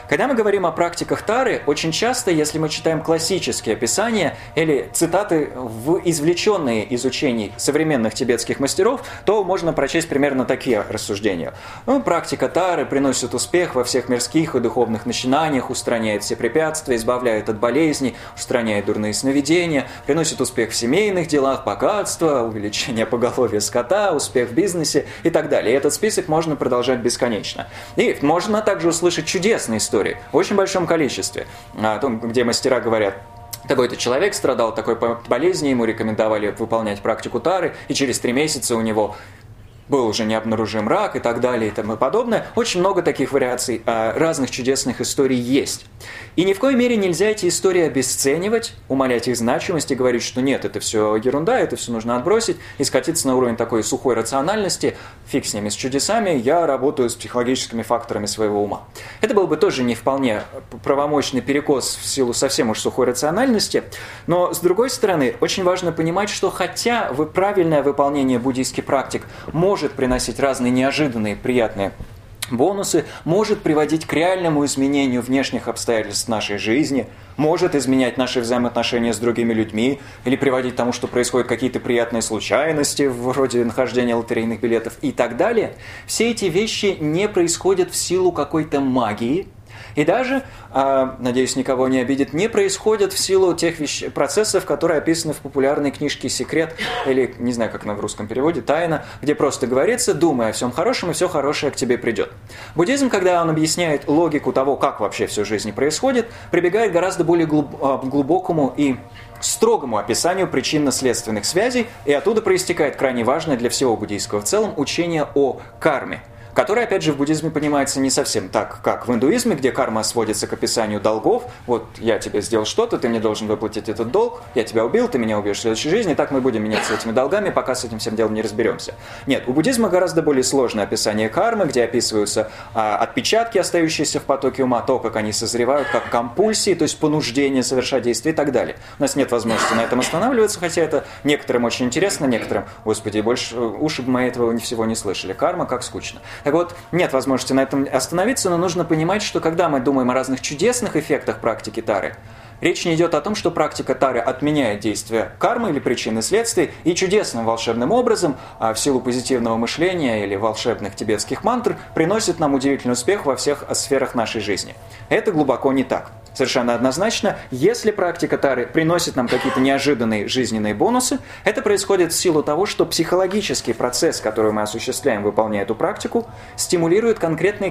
Когда мы говорим о практиках Тары, очень часто, если мы читаем классические описания или цитаты, в извлеченные из учений современных тибетских мастеров, то можно прочесть примерно такие рассуждения. Ну, практика Тары приносит успех во всех мирских и духовных начинаниях, устраняет все препятствия, избавляет от болезней, устраняет дурные сновидения, приносит успех в семейных делах, богатство, увеличение поголовья скота, успех в бизнесе и так далее. И этот список можно продолжать бесконечно. И можно также услышать чудесные истории в очень большом количестве, о том, где мастера говорят: такой-то человек страдал такой болезнью, ему рекомендовали выполнять практику Тары, и через три месяца у него был уже необнаружим рак и так далее и тому подобное. Очень много таких вариаций, разных чудесных историй есть. И ни в коей мере нельзя эти истории обесценивать, умалять их значимость и говорить, что нет, это все ерунда, это все нужно отбросить и скатиться на уровень такой сухой рациональности. Фиг с ними, с чудесами, я работаю с психологическими факторами своего ума. Это был бы тоже не вполне правомочный перекос в силу совсем уж сухой рациональности. Но, с другой стороны, очень важно понимать, что хотя правильное выполнение буддийских практик может может приносить разные неожиданные приятные бонусы, может приводить к реальному изменению внешних обстоятельств нашей жизни, может изменять наши взаимоотношения с другими людьми или приводить к тому, что происходят какие-то приятные случайности, вроде нахождения лотерейных билетов и так далее. Все эти вещи не происходят в силу какой-то магии, и даже, надеюсь, никого не обидит, не происходят в силу тех вещ... процессов, которые описаны в популярной книжке «Секрет», или, не знаю, как она в русском переводе, «Тайна», где просто говорится: думай о всем хорошем, и все хорошее к тебе придет. Буддизм, когда он объясняет логику того, как вообще все в жизни происходит, прибегает к гораздо более глубокому и строгому описанию причинно-следственных связей, и оттуда проистекает крайне важное для всего буддийского в целом учение о карме, которая, опять же, в буддизме понимается не совсем так, как в индуизме, где карма сводится к описанию долгов. Вот я тебе сделал что-то, ты мне должен выплатить этот долг, я тебя убил, ты меня убьешь в следующей жизни, и так мы будем меняться этими долгами, пока с этим всем делом не разберемся. Нет, у буддизма гораздо более сложное описание кармы, где описываются а, отпечатки, остающиеся в потоке ума, то, как они созревают, как компульсии, то есть понуждение совершать действия и так далее. У нас нет возможности на этом останавливаться, хотя это некоторым очень интересно, некоторым, господи, больше уши бы мои этого всего не слышали. Карма, как скучно. Так вот, нет возможности на этом остановиться, но нужно понимать, что когда мы думаем о разных чудесных эффектах практики Тары, речь не идет о том, что практика Тары отменяет действия кармы или причины следствий, и чудесным волшебным образом, в силу позитивного мышления или волшебных тибетских мантр, приносит нам удивительный успех во всех сферах нашей жизни. Это глубоко не так. Совершенно однозначно, если практика Тары приносит нам какие-то неожиданные жизненные бонусы, это происходит в силу того, что психологический процесс, который мы осуществляем, выполняя эту практику, стимулирует конкретные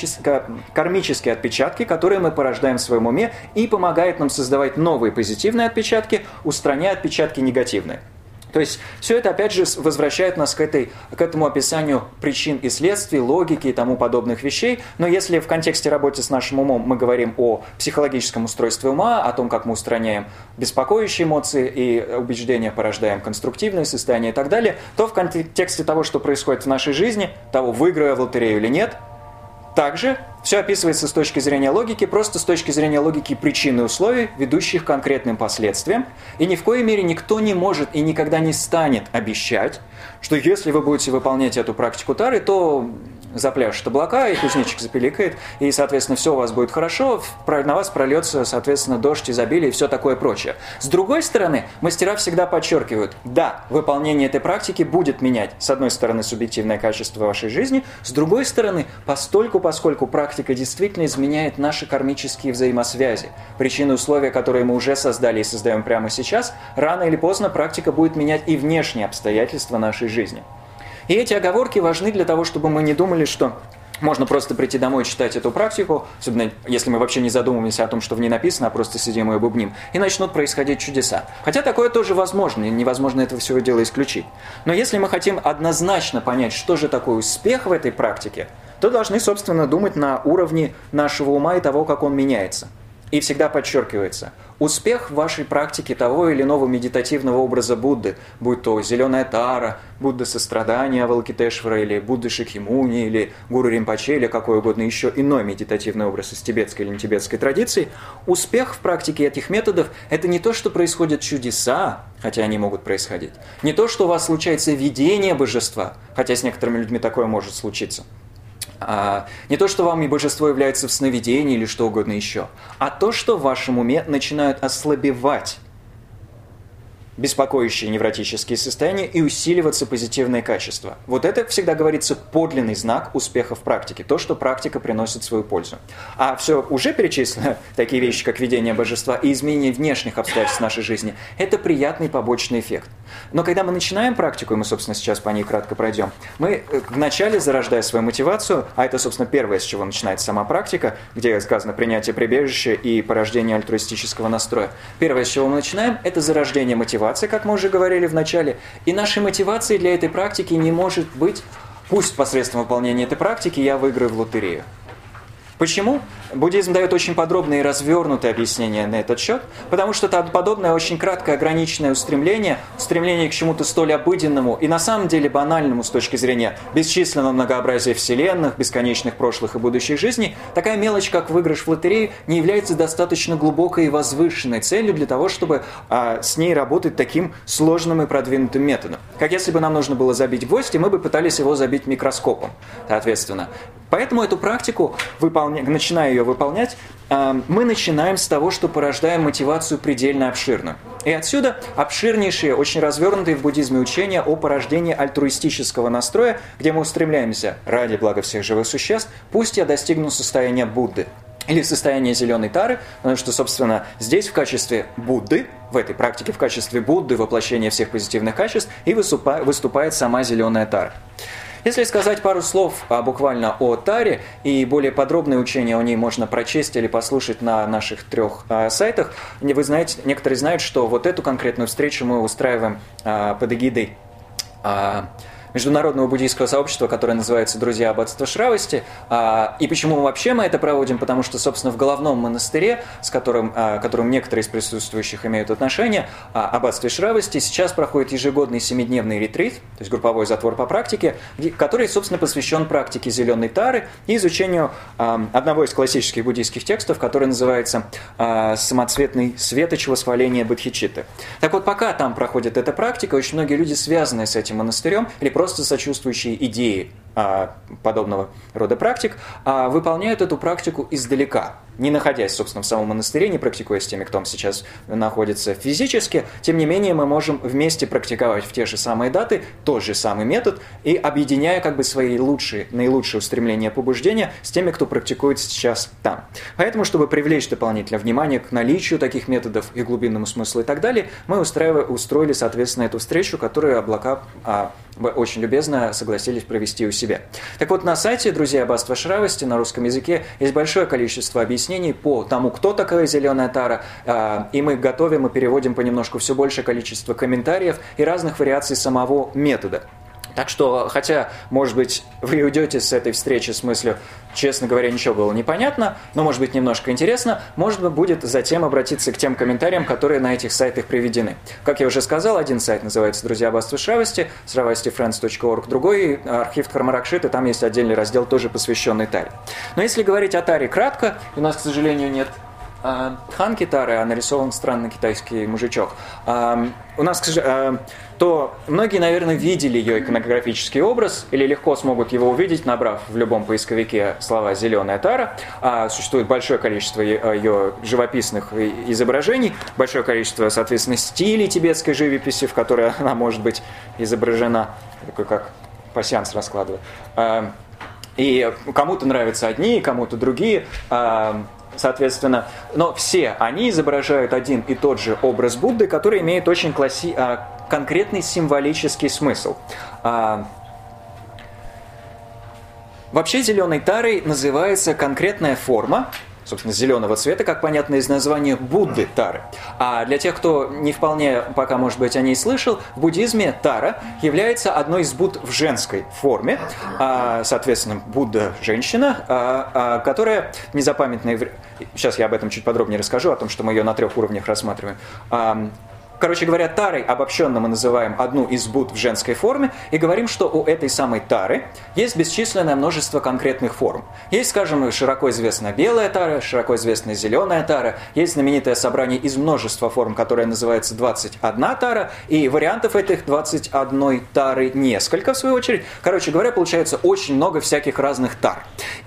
кармические отпечатки, которые мы порождаем в своем уме, и помогает нам создавать новые позитивные отпечатки, устраняя отпечатки негативные. То есть все это, опять же, возвращает нас к, этой, к этому описанию причин и следствий, логики и тому подобных вещей. Но если в контексте работы с нашим умом мы говорим о психологическом устройстве ума, о том, как мы устраняем беспокоящие эмоции и убеждения, порождаем конструктивные состояния и так далее, то в контексте того, что происходит в нашей жизни, того, выиграю я в лотерею или нет, также все описывается с точки зрения логики, просто с точки зрения логики причин и условий, ведущих к конкретным последствиям. И ни в коей мере никто не может и никогда не станет обещать, что если вы будете выполнять эту практику Тары, то запляшут облака, и кузнечик запеликает, и, соответственно, все у вас будет хорошо, на вас прольется, соответственно, дождь, изобилие и все такое прочее. С другой стороны, мастера всегда подчеркивают: да, выполнение этой практики будет менять, с одной стороны, субъективное качество вашей жизни, с другой стороны, постольку, поскольку практика действительно изменяет наши кармические взаимосвязи, причины и условия, которые мы уже создали и создаем прямо сейчас, рано или поздно практика будет менять и внешние обстоятельства нашей жизни. И эти оговорки важны для того, чтобы мы не думали, что можно просто прийти домой и читать эту практику, особенно если мы вообще не задумываемся о том, что в ней написано, а просто сидим и бубним, и начнут происходить чудеса. Хотя такое тоже возможно, и невозможно этого всего дела исключить. Но если мы хотим однозначно понять, что же такое успех в этой практике, то должны, собственно, думать на уровне нашего ума и того, как он меняется. И всегда подчеркивается: успех в вашей практике того или иного медитативного образа Будды, будь то зеленая Тара, Будда сострадания Авалокитешвара, или Будда Шакьямуни, или Гуру Ринпоче, или какой угодно еще иной медитативный образ из тибетской или нетибетской традиции, успех в практике этих методов – это не то, что происходят чудеса, хотя они могут происходить, не то, что у вас случается видение божества, хотя с некоторыми людьми такое может случиться, А, не то, что вам и божество является в сновидении или что угодно еще, а то, что в вашем уме начинают ослабевать беспокоящие невротические состояния и усиливаться позитивные качества. Вот это всегда говорится подлинный знак успеха в практике, то, что практика приносит свою пользу. А все уже перечислено, такие вещи, как видение божества и изменение внешних обстоятельств нашей жизни, это приятный побочный эффект. Но когда мы начинаем практику, и мы, собственно, сейчас по ней кратко пройдем, мы вначале, зарождая свою мотивацию, а это, собственно, первое, с чего начинается сама практика, где сказано принятие прибежища и порождение альтруистического настроя. Первое, с чего мы начинаем, это зарождение мотивации, как мы уже говорили в начале. И нашей мотивацией для этой практики не может быть, пусть посредством выполнения этой практики я выиграю в лотерею. Почему? Буддизм дает очень подробное и развернутое объяснение на этот счет, потому что это подобное очень краткое ограниченное устремление, устремление к чему-то столь обыденному и на самом деле банальному с точки зрения бесчисленного многообразия вселенных, бесконечных прошлых и будущих жизней, такая мелочь, как выигрыш в лотерею, не является достаточно глубокой и возвышенной целью для того, чтобы а, с ней работать таким сложным и продвинутым методом. Как если бы нам нужно было забить гвоздь, и мы бы пытались его забить микроскопом, соответственно. Поэтому эту практику, выполня... начиная ее выполнять, мы начинаем с того, что порождаем мотивацию предельно обширную. И отсюда обширнейшие, очень развернутые в буддизме учения о порождении альтруистического настроя, где мы устремляемся ради блага всех живых существ, пусть я достигну состояния Будды. Или состояние зеленой тары, потому что, собственно, здесь в качестве Будды, в этой практике в качестве Будды, воплощения всех позитивных качеств, и выступает сама зеленая тара. Если сказать пару слов а, буквально о таре, и более подробное учение о ней можно прочесть или послушать на наших трех а, сайтах, вы знаете, некоторые знают, что вот эту конкретную встречу мы устраиваем а, под эгидой а, международного буддийского сообщества, которое называется «Друзья аббатства Шравасти». И почему вообще мы это проводим? Потому что, собственно, в головном монастыре, с которым, которым некоторые из присутствующих имеют отношение, аббатстве Шравасти, сейчас проходит ежегодный семидневный ретрит, то есть групповой затвор по практике, который, собственно, посвящен практике зеленой тары и изучению одного из классических буддийских текстов, который называется «Самоцветный светоч восхваления Бодхичитты». Так вот, пока там проходит эта практика, очень многие люди, связанные с этим монастырем, или просто сочувствующие идеи а, подобного рода практик, а, выполняют эту практику издалека, не находясь, собственно, в самом монастыре, не практикуя с теми, кто там сейчас находится физически. Тем не менее, мы можем вместе практиковать в те же самые даты тот же самый метод и объединяя как бы свои лучшие, наилучшие устремления побуждения с теми, кто практикует сейчас там. Поэтому, чтобы привлечь дополнительное внимание к наличию таких методов и глубинному смыслу и так далее, мы устраивали, устроили, соответственно, эту встречу, которую облака а, очень любезно согласились провести у себя. Так вот, на сайте «Друзья аббатства Шравасти» на русском языке есть большое количество объяснений по тому, кто такая зеленая тара, и мы готовим и переводим понемножку все большее количество комментариев и разных вариаций самого метода. Так что, хотя, может быть, вы уйдете с этой встречи с мыслью, честно говоря, ничего было непонятно, но, может быть, немножко интересно, можно будет затем обратиться к тем комментариям, которые на этих сайтах приведены. Как я уже сказал, один сайт называется «Друзья аббатства Шравасти», шравастифрендс точка орг, другой архив Дхармаракшиты, там есть отдельный раздел, тоже посвященный таре. Но если говорить о таре кратко, у нас, к сожалению, нет Дханки тары, а нарисован странный китайский мужичок. У нас, то многие, наверное, видели ее иконографический образ или легко смогут его увидеть, набрав в любом поисковике слова «зеленая тара». Существует большое количество ее живописных изображений, большое количество, соответственно, стилей тибетской живописи, в которой она может быть изображена, такой как пасьянс раскладываю. И кому-то нравятся одни, кому-то другие. Соответственно, но все они изображают один и тот же образ Будды, который имеет очень класси... конкретный символический смысл. Вообще зеленой тарой называется конкретная форма, собственно, зеленого цвета, как понятно из названия, Будды Тары. А для тех, кто не вполне пока, может быть, о ней слышал, в буддизме Тара является одной из Будд в женской форме, соответственно, Будда – женщина, которая в незапамятное время, сейчас я об этом чуть подробнее расскажу, о том, что мы ее на трех уровнях рассматриваем, Короче говоря, Тарой обобщенно мы называем одну из Будд в женской форме и говорим, что у этой самой Тары есть бесчисленное множество конкретных форм. Есть, скажем, широко известная белая Тара, широко известная зеленая Тара, есть знаменитое собрание из множества форм, которое называется двадцать одна Тара, и вариантов этих двадцати одной Тары несколько, в свою очередь. Короче говоря, получается очень много всяких разных Тар.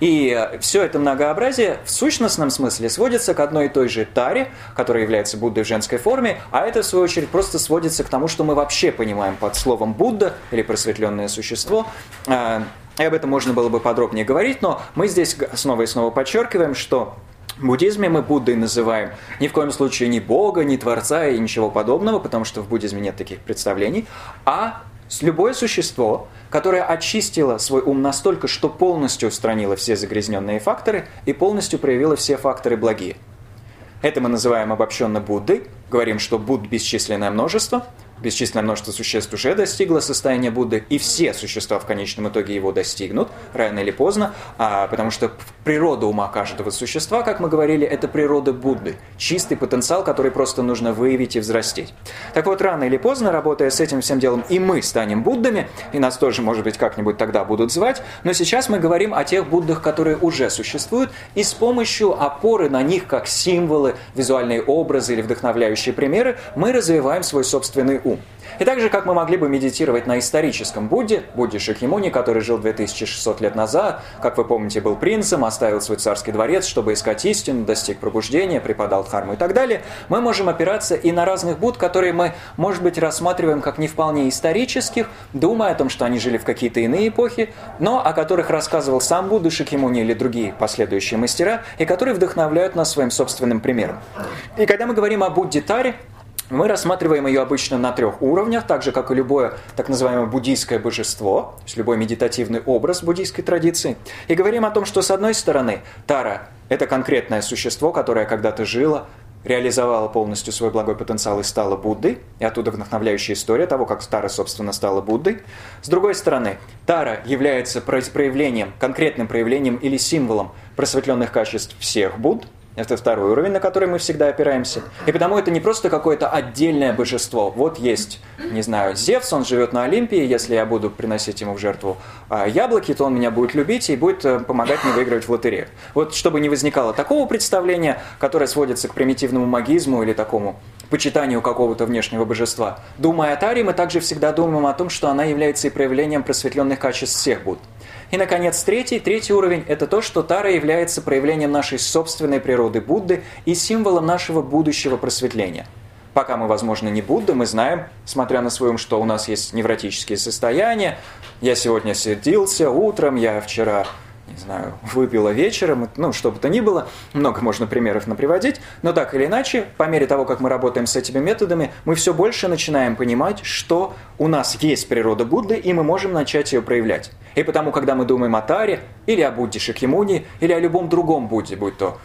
И все это многообразие в сущностном смысле сводится к одной и той же Таре, которая является Буддой в женской форме, а это, в свою очередь, просто сводится к тому, что мы вообще понимаем под словом Будда или просветленное существо. И об этом можно было бы подробнее говорить, но мы здесь снова и снова подчеркиваем, что в буддизме мы Буддой называем ни в коем случае ни Бога, ни Творца и ничего подобного, потому что в буддизме нет таких представлений, а любое существо, которое очистило свой ум настолько, что полностью устранило все загрязненные факторы и полностью проявило все факторы благие. Это мы называем обобщенно Буддой, говорим, что Будд бесчисленное множество, бесчисленное множество существ уже достигло состояния Будды, и все существа в конечном итоге его достигнут, рано или поздно, а, потому что природа ума каждого существа, как мы говорили, это природа Будды, чистый потенциал, который просто нужно выявить и взрастить. Так вот, рано или поздно, работая с этим всем делом, и мы станем Буддами, и нас тоже, может быть, как-нибудь тогда будут звать, но сейчас мы говорим о тех Буддах, которые уже существуют, и с помощью опоры на них, как символы, визуальные образы или вдохновляющие примеры, мы развиваем свой собственный ум. И так же, как мы могли бы медитировать на историческом Будде, Будде Шакьямуни, который жил две тысячи шестьсот лет назад, как вы помните, был принцем, оставил свой царский дворец, чтобы искать истину, достиг пробуждения, преподал дхарму и так далее, мы можем опираться и на разных Будд, которые мы, может быть, рассматриваем как не вполне исторических, думая о том, что они жили в какие-то иные эпохи, но о которых рассказывал сам Будда Шакьямуни или другие последующие мастера, и которые вдохновляют нас своим собственным примером. И когда мы говорим о Будде Таре, мы рассматриваем ее обычно на трех уровнях, так же, как и любое так называемое буддийское божество, то есть любой медитативный образ буддийской традиции. И говорим о том, что с одной стороны Тара – это конкретное существо, которое когда-то жило, реализовала полностью свой благой потенциал и стала Буддой, и оттуда вдохновляющая история того, как Тара, собственно, стала Буддой. С другой стороны, Тара является проявлением, конкретным проявлением или символом просветленных качеств всех Будд. Это второй уровень, на который мы всегда опираемся. И потому это не просто какое-то отдельное божество. Вот есть, не знаю, Зевс, он живет на Олимпии, если я буду приносить ему в жертву яблоки, то он меня будет любить и будет помогать мне выигрывать в лотерею. Вот чтобы не возникало такого представления, которое сводится к примитивному магизму или такому почитанию какого-то внешнего божества. Думая о Таре, мы также всегда думаем о том, что она является и проявлением просветленных качеств всех Будд. И, наконец, третий, третий уровень – это то, что Тара является проявлением нашей собственной природы Будды и символом нашего будущего просветления. Пока мы, возможно, не Будда, мы знаем, смотря на свой ум, что у нас есть невротические состояния. Я сегодня сердился утром, я вчера, не знаю, выпила вечером, ну, что бы то ни было. Много можно примеров наприводить. Но так или иначе, по мере того, как мы работаем с этими методами, мы все больше начинаем понимать, что у нас есть природа Будды, и мы можем начать ее проявлять. И потому, когда мы думаем о Таре, или о Будде Шакьямуни, или о любом другом Будде, будь то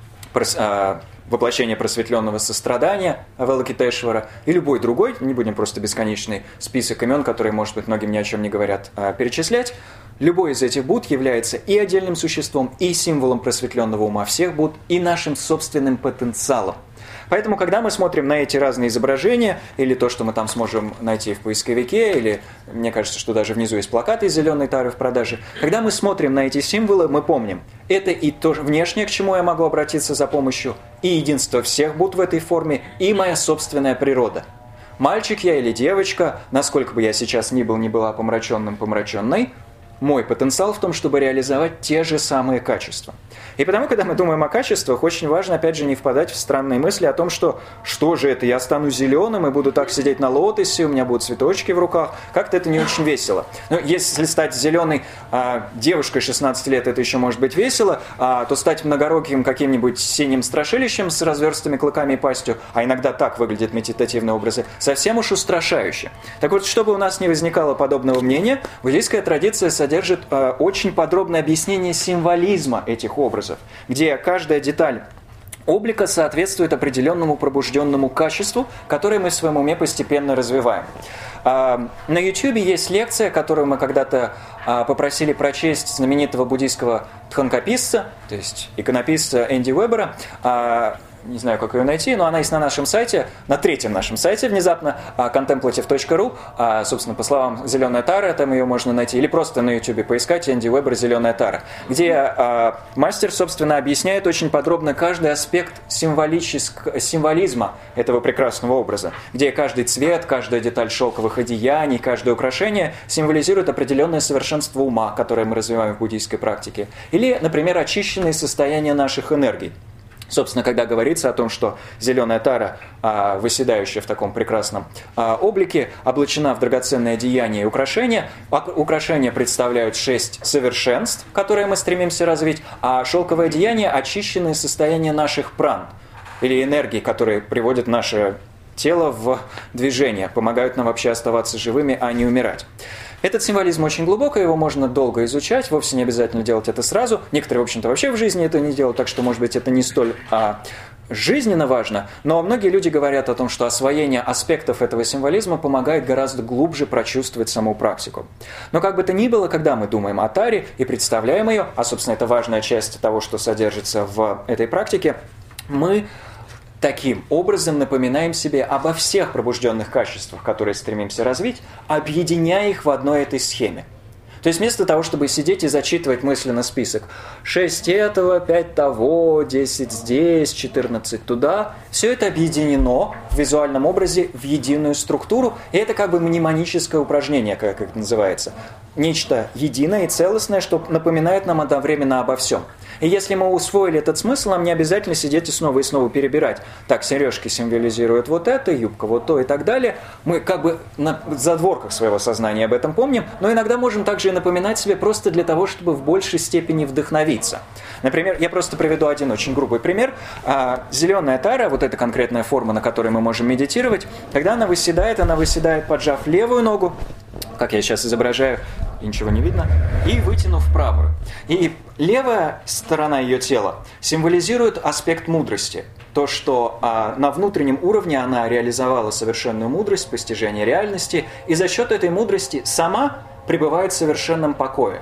воплощение просветленного сострадания Авалокитешвара и любой другой, не будем просто бесконечный список имен, которые, может быть, многим ни о чем не говорят, перечислять, любой из этих Будд является и отдельным существом, и символом просветленного ума всех Будд, и нашим собственным потенциалом. Поэтому, когда мы смотрим на эти разные изображения, или то, что мы там сможем найти в поисковике, или, мне кажется, что даже внизу есть плакаты из зеленой Тары в продаже, когда мы смотрим на эти символы, мы помним, это и то внешнее, к чему я могу обратиться за помощью, и единство всех Будд в этой форме, и моя собственная природа. Мальчик я или девочка, насколько бы я сейчас ни был, ни была помраченным, помраченной, мой потенциал в том, чтобы реализовать те же самые качества. И потому, когда мы думаем о качествах, очень важно, опять же, не впадать в странные мысли о том, что что же это, я стану зеленым и буду так сидеть на лотосе, у меня будут цветочки в руках. Как-то это не очень весело. Но если стать зеленой а, девушкой шестнадцати лет, это еще может быть весело, а, то стать многорогим каким-нибудь синим страшилищем с разверстыми клыками и пастью, а иногда так выглядят медитативные образы, совсем уж устрашающе. Так вот, чтобы у нас не возникало подобного мнения, буддийская традиция содержит а, очень подробное объяснение символизма этих образов, где каждая деталь облика соответствует определенному пробужденному качеству, которое мы в своем уме постепенно развиваем. На YouTube есть лекция, которую мы когда-то попросили прочесть знаменитого буддийского тханкаписца, то есть иконописца Энди Уэббера. не знаю, как ее найти, но она есть на нашем сайте, на третьем нашем сайте внезапно, contemplative точка ру, собственно, по словам «Зеленая тара», там ее можно найти, или просто на YouTube поискать Энди Уэббер «Зеленая тара», где мастер, собственно, объясняет очень подробно каждый аспект символизма этого прекрасного образа, где каждый цвет, каждая деталь шелковых одеяний, каждое украшение символизирует определенное совершенство ума, которое мы развиваем в буддийской практике, или, например, очищенные состояния наших энергий. Собственно, когда говорится о том, что зеленая тара, выседающая в таком прекрасном облике, облачена в драгоценное одеяние и украшения, украшения представляют шесть совершенств, которые мы стремимся развить, а шелковое одеяние – очищенные состояния наших пран, или энергии, которые приводят наше тело в движение, помогают нам вообще оставаться живыми, а не умирать. Этот символизм очень глубокий, его можно долго изучать, вовсе не обязательно делать это сразу. Некоторые, в общем-то, вообще в жизни это не делают, так что, может быть, это не столь а, жизненно важно. Но многие люди говорят о том, что освоение аспектов этого символизма помогает гораздо глубже прочувствовать саму практику. Но как бы то ни было, когда мы думаем о таре и представляем ее, а, собственно, это важная часть того, что содержится в этой практике, мы таким образом напоминаем себе обо всех пробужденных качествах, которые стремимся развить, объединяя их в одной этой схеме. То есть вместо того, чтобы сидеть и зачитывать мысленно список шесть этого, пять того, десять здесь, четырнадцать туда, все это объединено в визуальном образе в единую структуру, и это как бы мнемоническое упражнение, как это называется. Нечто единое и целостное, что напоминает нам одновременно обо всем. И если мы усвоили этот смысл, нам не обязательно сидеть и снова и снова перебирать. Так, сережки символизируют вот это, юбка вот то и так далее. Мы как бы на задворках своего сознания об этом помним, но иногда можем также и напоминать себе просто для того, чтобы в большей степени вдохновиться. Например, я просто приведу один очень грубый пример. Зеленая тара, вот эта конкретная форма, на которой мы можем медитировать, когда она выседает, она выседает, поджав левую ногу, как я сейчас изображаю, и ничего не видно, и вытянув правую. И левая сторона ее тела символизирует аспект мудрости. То, что а, на внутреннем уровне она реализовала совершенную мудрость, постижение реальности, и за счет этой мудрости сама пребывает в совершенном покое.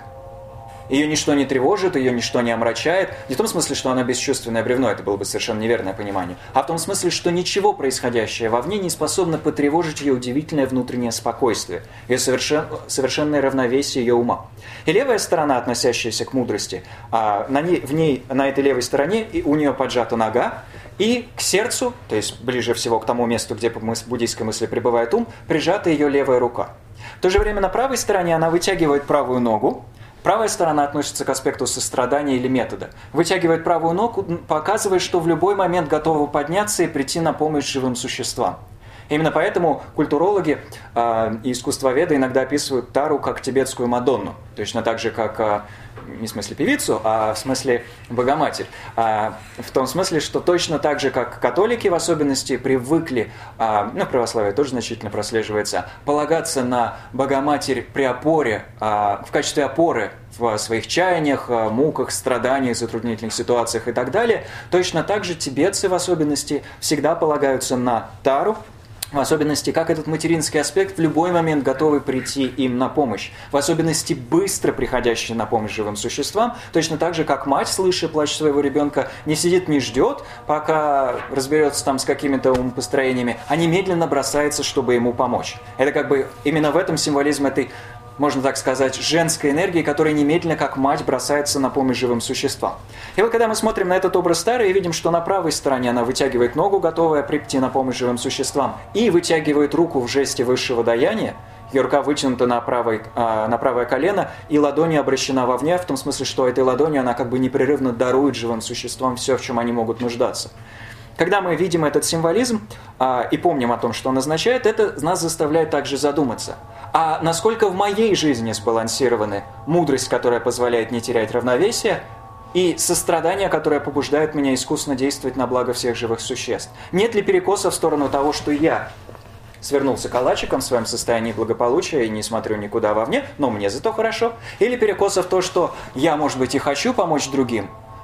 Ее ничто не тревожит, ее ничто не омрачает. Не в том смысле, что она бесчувственное бревно, это было бы совершенно неверное понимание, а в том смысле, что ничего происходящее вовне не способно потревожить ее удивительное внутреннее спокойствие, ее совершен... совершенное равновесие ее ума. И левая сторона, относящаяся к мудрости, а на ней, в ней, на этой левой стороне и у нее поджата нога, и к сердцу, то есть ближе всего к тому месту, где по буддийской мысли пребывает ум, прижата ее левая рука. В то же время на правой стороне она вытягивает правую ногу. Правая сторона относится к аспекту сострадания или метода. Вытягивает правую ногу, показывая, что в любой момент готова подняться и прийти на помощь живым существам. Именно поэтому культурологи э, и искусствоведы иногда описывают тару как тибетскую Мадонну. Точно так же, как, э, не в смысле певицу, а в смысле Богоматерь. Э, в том смысле, что точно так же, как католики в особенности привыкли, э, ну, православие тоже значительно прослеживается, полагаться на Богоматерь при опоре, э, в качестве опоры в своих чаяниях, муках, страданиях, затруднительных ситуациях и так далее, точно так же тибетцы в особенности всегда полагаются на тару, в особенности, как этот материнский аспект в любой момент готовый прийти им на помощь. В особенности, быстро приходящий на помощь живым существам. Точно так же, как мать, слыша плач своего ребенка, не сидит, не ждет, пока разберется там с какими-то умопостроениями, а немедленно бросается, чтобы ему помочь. Это как бы именно в этом символизм этой, можно так сказать, женской энергии, которая немедленно, как мать, бросается на помощь живым существам. И вот когда мы смотрим на этот образ тары и видим, что на правой стороне она вытягивает ногу, готовая прийти на помощь живым существам, и вытягивает руку в жесте высшего даяния, ее рука вытянута на, правой, на правое колено, и ладонь обращена вовне, в том смысле, что этой ладонью она как бы непрерывно дарует живым существам все, в чем они могут нуждаться. Когда мы видим этот символизм а, и помним о том, что он означает, это нас заставляет также задуматься. А насколько в моей жизни сбалансированы мудрость, которая позволяет не терять равновесие, и сострадание, которое побуждает меня искусно действовать на благо всех живых существ? Нет ли перекоса в сторону того, что я свернулся калачиком в своем состоянии благополучия и не смотрю никуда вовне, но мне зато хорошо? Или перекоса в то, что я, может быть, и хочу помочь другим,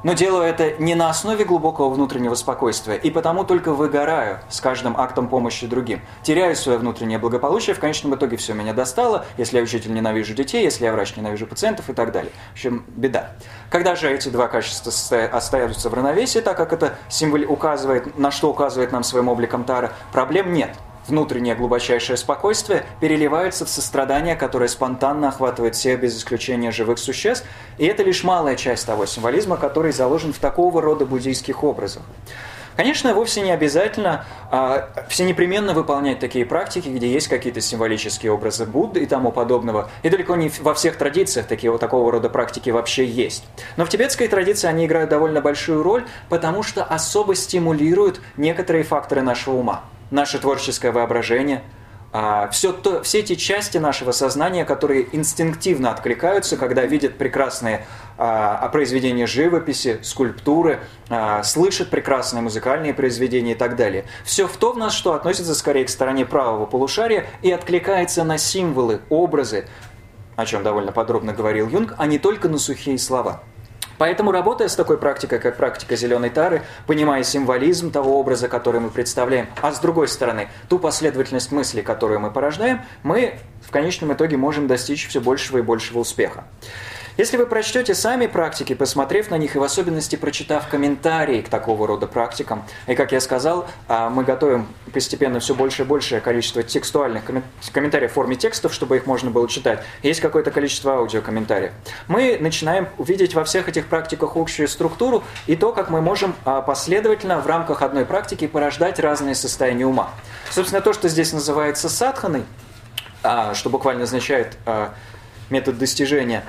но делаю это не на основе глубокого внутреннего спокойствия, и потому только выгораю с каждым актом помощи другим. Теряю свое внутреннее благополучие, в конечном итоге все меня достало, если я учитель, ненавижу детей, если я врач, ненавижу пациентов и так далее. В общем, беда. Когда же эти два качества остаются в равновесии, так как это символ указывает, на что указывает нам своим обликом Тара, проблем нет. Внутреннее глубочайшее спокойствие переливается в сострадание, которое спонтанно охватывает всех без исключения живых существ, и это лишь малая часть того символизма, который заложен в такого рода буддийских образах. Конечно, вовсе не обязательно а, все непременно выполнять такие практики, где есть какие-то символические образы Будды и тому подобного, и далеко не во всех традициях такие, вот такого рода практики вообще есть. Но в тибетской традиции они играют довольно большую роль, потому что особо стимулируют некоторые факторы нашего ума. Наше творческое воображение, все, то, все эти части нашего сознания, которые инстинктивно откликаются, когда видят прекрасные а, произведения живописи, скульптуры, а, слышат прекрасные музыкальные произведения и так далее. Все в то в нас, что относится скорее к стороне правого полушария и откликается на символы, образы, о чем довольно подробно говорил Юнг, а не только на сухие слова. Поэтому, работая с такой практикой, как практика зеленой тары, понимая символизм того образа, который мы представляем, а с другой стороны, ту последовательность мыслей, которую мы порождаем, мы в конечном итоге можем достичь все большего и большего успеха. Если вы прочтете сами практики, посмотрев на них и в особенности прочитав комментарии к такого рода практикам, и, как я сказал, мы готовим постепенно все большее и большее количество текстуальных комментариев в форме текстов, чтобы их можно было читать. Есть какое-то количество аудиокомментариев. Мы начинаем увидеть во всех этих практиках общую структуру и то, как мы можем последовательно в рамках одной практики порождать разные состояния ума. Собственно, то, что здесь называется садханой, что буквально означает метод достижения,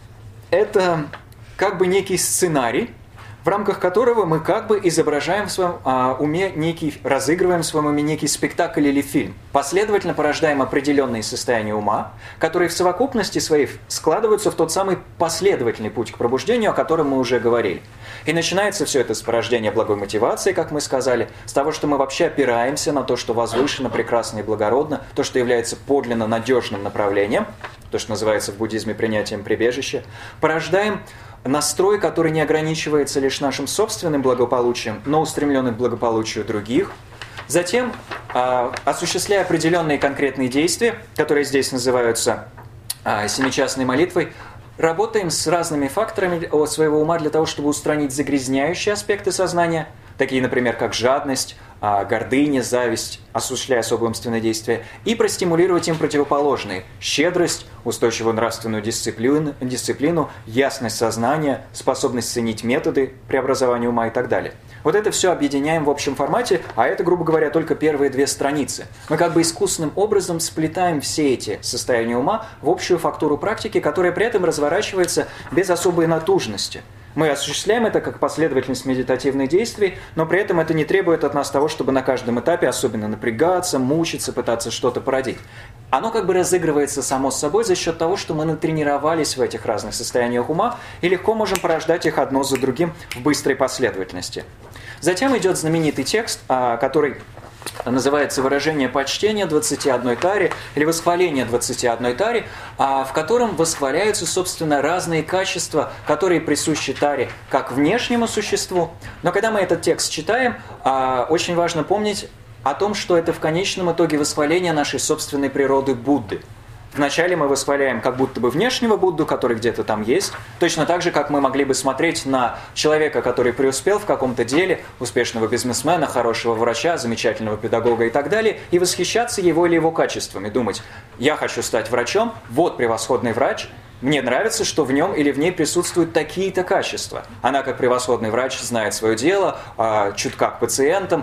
это как бы некий сценарий, в рамках которого мы как бы изображаем в своем а, уме некий, разыгрываем в своем уме некий спектакль или фильм. Последовательно порождаем определенные состояния ума, которые в совокупности своей складываются в тот самый последовательный путь к пробуждению, о котором мы уже говорили. И начинается все это с порождения благой мотивации, как мы сказали, с того, что мы вообще опираемся на то, что возвышенно, прекрасно и благородно, то, что является подлинно надежным направлением, то, что называется в буддизме принятием прибежища, порождаем настрой, который не ограничивается лишь нашим собственным благополучием, но устремленный к благополучию других. Затем, э, осуществляя определенные конкретные действия, которые здесь называются э, семичастной молитвой, работаем с разными факторами своего ума для того, чтобы устранить загрязняющие аспекты сознания, такие, например, как жадность, гордыня, зависть, осуществляя особые умственные действия, и простимулировать им противоположные – щедрость, устойчивую нравственную дисциплину, дисциплину, ясность сознания, способность ценить методы преобразования ума и так далее. Вот это все объединяем в общем формате, а это, грубо говоря, только первые две страницы. Мы как бы искусственным образом сплетаем все эти состояния ума в общую фактуру практики, которая при этом разворачивается без особой натужности. Мы осуществляем это как последовательность медитативных действий, но при этом это не требует от нас того, чтобы на каждом этапе особенно напрягаться, мучиться, пытаться что-то породить. Оно как бы разыгрывается само собой за счет того, что мы натренировались в этих разных состояниях ума и легко можем порождать их одно за другим в быстрой последовательности. Затем идет знаменитый текст, который называется «Выражение почтения двадцати одной таре» или «Восхваление двадцати одной таре», в котором восхваляются, собственно, разные качества, которые присущи таре как внешнему существу. Но когда мы этот текст читаем, очень важно помнить о том, что это в конечном итоге восхваление нашей собственной природы Будды. Вначале мы восхваляем как будто бы внешнего Будду, который где-то там есть, точно так же, как мы могли бы смотреть на человека, который преуспел в каком-то деле, успешного бизнесмена, хорошего врача, замечательного педагога и так далее, и восхищаться его или его качествами, думать: я хочу стать врачом, вот превосходный врач, мне нравится, что в нем или в ней присутствуют такие-то качества. Она, как превосходный врач, знает свое дело, чутка к пациентам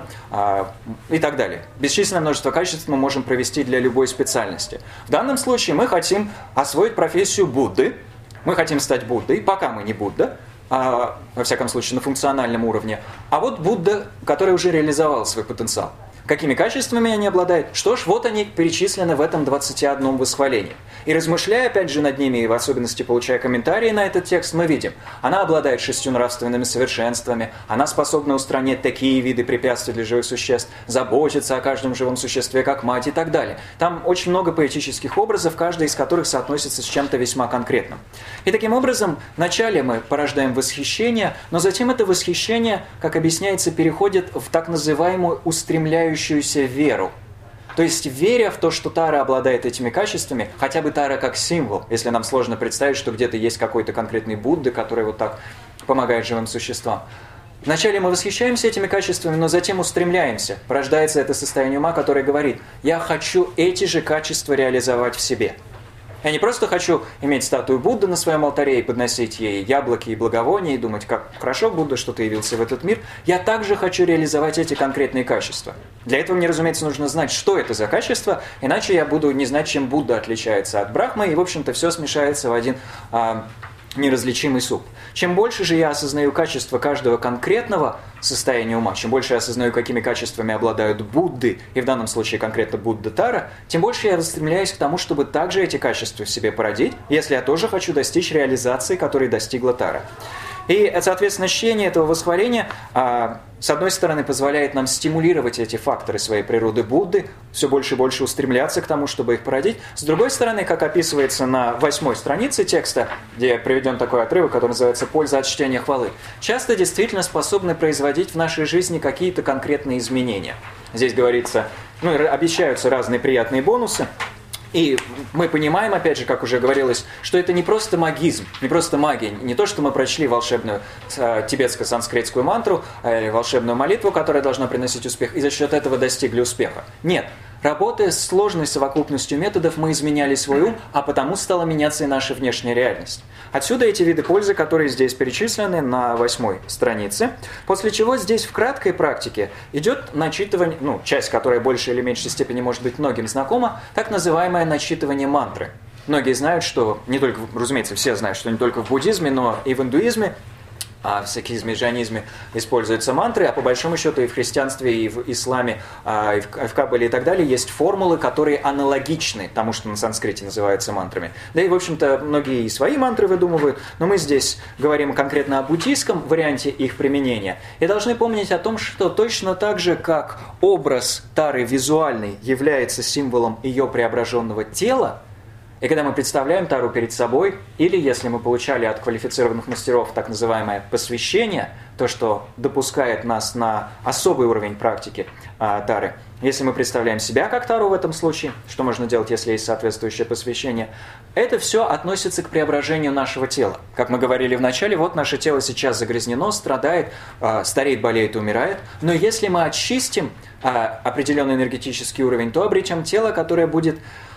и так далее. Бесчисленное множество качеств мы можем провести для любой специальности. В данном случае мы хотим освоить профессию Будды, мы хотим стать Буддой, пока мы не Будда, во всяком случае на функциональном уровне, а вот Будда, который уже реализовал свой потенциал. Какими качествами они обладают? Что ж, вот они перечислены в этом двадцати одном восхвалении. И размышляя опять же над ними, и в особенности получая комментарии на этот текст, мы видим, она обладает шестью нравственными совершенствами, она способна устранять такие виды препятствий для живых существ, заботиться о каждом живом существе, как мать и так далее. Там очень много поэтических образов, каждый из которых соотносится с чем-то весьма конкретным. И таким образом, вначале мы порождаем восхищение, но затем это восхищение, как объясняется, переходит в так называемую устремляющуюся веру. То есть, веря в то, что Тара обладает этими качествами, хотя бы Тара как символ, если нам сложно представить, что где-то есть какой-то конкретный Будда, который вот так помогает живым существам. Вначале мы восхищаемся этими качествами, но затем устремляемся. Порождается это состояние ума, которое говорит: «Я хочу эти же качества реализовать в себе». Я не просто хочу иметь статую Будды на своем алтаре и подносить ей яблоки и благовония, и думать, как хорошо, Будда, что ты явился в этот мир. Я также хочу реализовать эти конкретные качества. Для этого мне, разумеется, нужно знать, что это за качества, иначе я буду не знать, чем Будда отличается от Брахмы, и, в общем-то, все смешается в один а, неразличимый суп. Чем больше же я осознаю качества каждого конкретного состояния ума, чем больше я осознаю, какими качествами обладают Будды, и в данном случае конкретно Будда Тара, тем больше я стремляюсь к тому, чтобы также эти качества в себе породить, если я тоже хочу достичь реализации, которой достигла Тара. И, соответственно, чтение этого восхваления, с одной стороны, позволяет нам стимулировать эти факторы своей природы Будды, все больше и больше устремляться к тому, чтобы их породить. С другой стороны, как описывается на восьмой странице текста, где приведен такой отрывок, который называется «Польза от чтения хвалы», часто действительно способны производить в нашей жизни какие-то конкретные изменения. Здесь говорится, ну, обещаются разные приятные бонусы. И мы понимаем, опять же, как уже говорилось, что это не просто магизм, не просто магия, не то, что мы прочли волшебную э, тибетско-санскритскую мантру, э, волшебную молитву, которая должна приносить успех, и за счет этого достигли успеха. Нет. Работая с сложной совокупностью методов, мы изменяли свой ум, а потому стала меняться и наша внешняя реальность. Отсюда эти виды пользы, которые здесь перечислены на восьмой странице. После чего здесь в краткой практике идет начитывание, ну, часть, которая в большей или меньшей степени может быть многим знакома, так называемое начитывание мантры. Многие знают, что, не только, разумеется, все знают, что не только в буддизме, но и в индуизме, а в сикхизме и джайнизме используются мантры, а по большому счету и в христианстве, и в исламе, и в каббале и так далее есть формулы, которые аналогичны тому, что на санскрите называется мантрами. Да и, в общем-то, многие и свои мантры выдумывают, но мы здесь говорим конкретно о буддийском варианте их применения. И должны помнить о том, что точно так же, как образ Тары визуальный является символом ее преображенного тела, и когда мы представляем Тару перед собой, или если мы получали от квалифицированных мастеров так называемое посвящение, то, что допускает нас на особый уровень практики а, Тары, если мы представляем себя как Тару в этом случае, что можно делать, если есть соответствующее посвящение, это все относится к преображению нашего тела. Как мы говорили в начале, вот наше тело сейчас загрязнено, страдает, а, стареет, болеет, умирает, но если мы очистим а, определенный энергетический уровень, то обретем тело, которое будет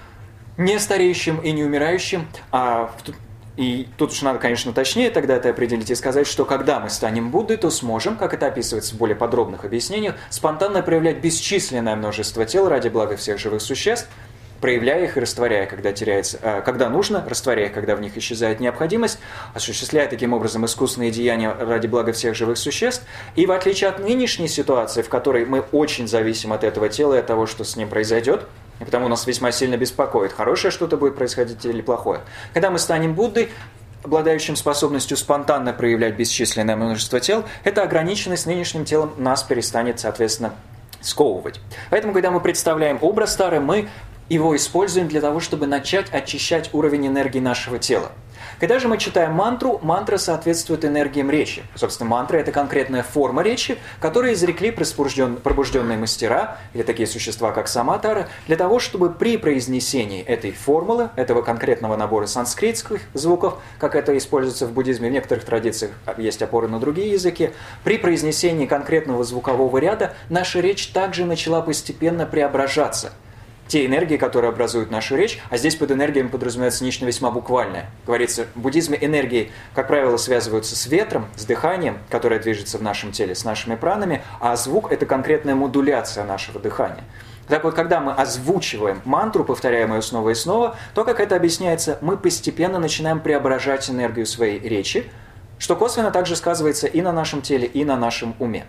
не стареющим и не умирающим, а и тут уж надо, конечно, точнее тогда это определить и сказать, что когда мы станем Буддой, то сможем, как это описывается в более подробных объяснениях, спонтанно проявлять бесчисленное множество тел ради блага всех живых существ, проявляя их и растворяя, когда теряется, когда нужно, растворяя, когда в них исчезает необходимость, осуществляя таким образом искусственные деяния ради блага всех живых существ. И в отличие от нынешней ситуации, в которой мы очень зависим от этого тела и от того, что с ним произойдет, и потому нас весьма сильно беспокоит, хорошее что-то будет происходить или плохое. Когда мы станем Буддой, обладающим способностью спонтанно проявлять бесчисленное множество тел, эта ограниченность нынешним телом нас перестанет, соответственно, сковывать. Поэтому, когда мы представляем образ Тары, мы его используем для того, чтобы начать очищать уровень энергии нашего тела. Когда же мы читаем мантру, мантра соответствует энергиям речи. Собственно, мантра – это конкретная форма речи, которую изрекли пробужденные мастера, или такие существа, как сама Тара, для того, чтобы при произнесении этой формулы, этого конкретного набора санскритских звуков, как это используется в буддизме, в некоторых традициях есть опоры на другие языки, при произнесении конкретного звукового ряда наша речь также начала постепенно преображаться. Те энергии, которые образуют нашу речь, а здесь под энергиями подразумевается нечто весьма буквальное. Говорится, в буддизме энергии, как правило, связываются с ветром, с дыханием, которое движется в нашем теле, с нашими пранами, а звук – это конкретная модуляция нашего дыхания. Так вот, когда мы озвучиваем мантру, повторяем ее снова и снова, то, как это объясняется, мы постепенно начинаем преображать энергию своей речи, что косвенно также сказывается и на нашем теле, и на нашем уме.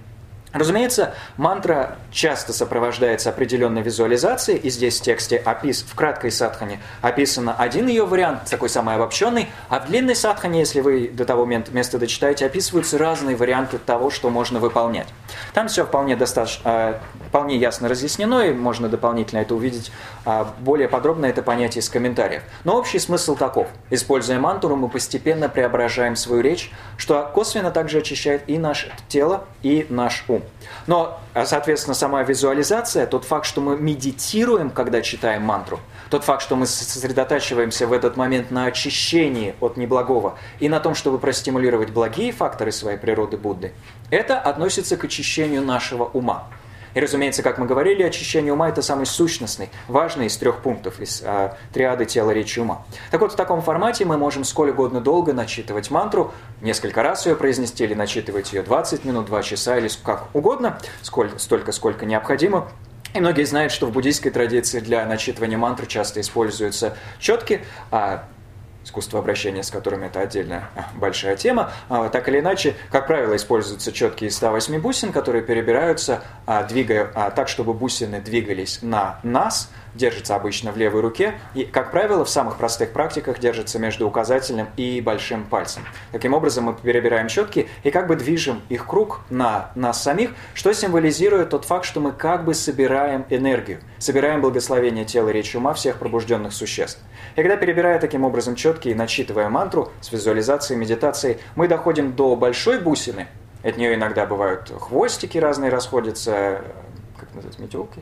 Разумеется, мантра часто сопровождается определенной визуализацией, и здесь в тексте опис, в краткой садхане описан один ее вариант, такой самый обобщенный, а в длинной садхане, если вы до того места дочитаете, описываются разные варианты того, что можно выполнять. Там все вполне, достаточно, вполне ясно разъяснено, и можно дополнительно это увидеть более подробно, это понятие из комментариев. Но общий смысл таков. Используя мантру, мы постепенно преображаем свою речь, что косвенно также очищает и наше тело, и наш ум. Но, соответственно, сама визуализация, тот факт, что мы медитируем, когда читаем мантру, тот факт, что мы сосредотачиваемся в этот момент на очищении от неблагого и на том, чтобы простимулировать благие факторы своей природы Будды, это относится к очищению нашего ума. И, разумеется, как мы говорили, очищение ума – это самый сущностный, важный из трех пунктов, из э, триады тела, речи, ума. Так вот, в таком формате мы можем сколь угодно долго начитывать мантру, несколько раз ее произнести, или начитывать ее двадцать минут, два часа, или как угодно, сколь, столько, сколько необходимо. И многие знают, что в буддийской традиции для начитывания мантры часто используются четки, а искусство обращения, с которыми это отдельная большая тема. Так или иначе, как правило, используются четки из ста восьми бусин, которые перебираются, двигая так, чтобы бусины двигались на нас, держится обычно в левой руке, и, как правило, в самых простых практиках держится между указательным и большим пальцем. Таким образом, мы перебираем четки и как бы движем их круг на нас самих, что символизирует тот факт, что мы как бы собираем энергию, собираем благословение тела, речи, ума всех пробужденных существ. И когда, перебирая таким образом четки и начитывая мантру с визуализацией, медитацией, мы доходим до большой бусины, от нее иногда бывают хвостики разные расходятся, как называется, метелки?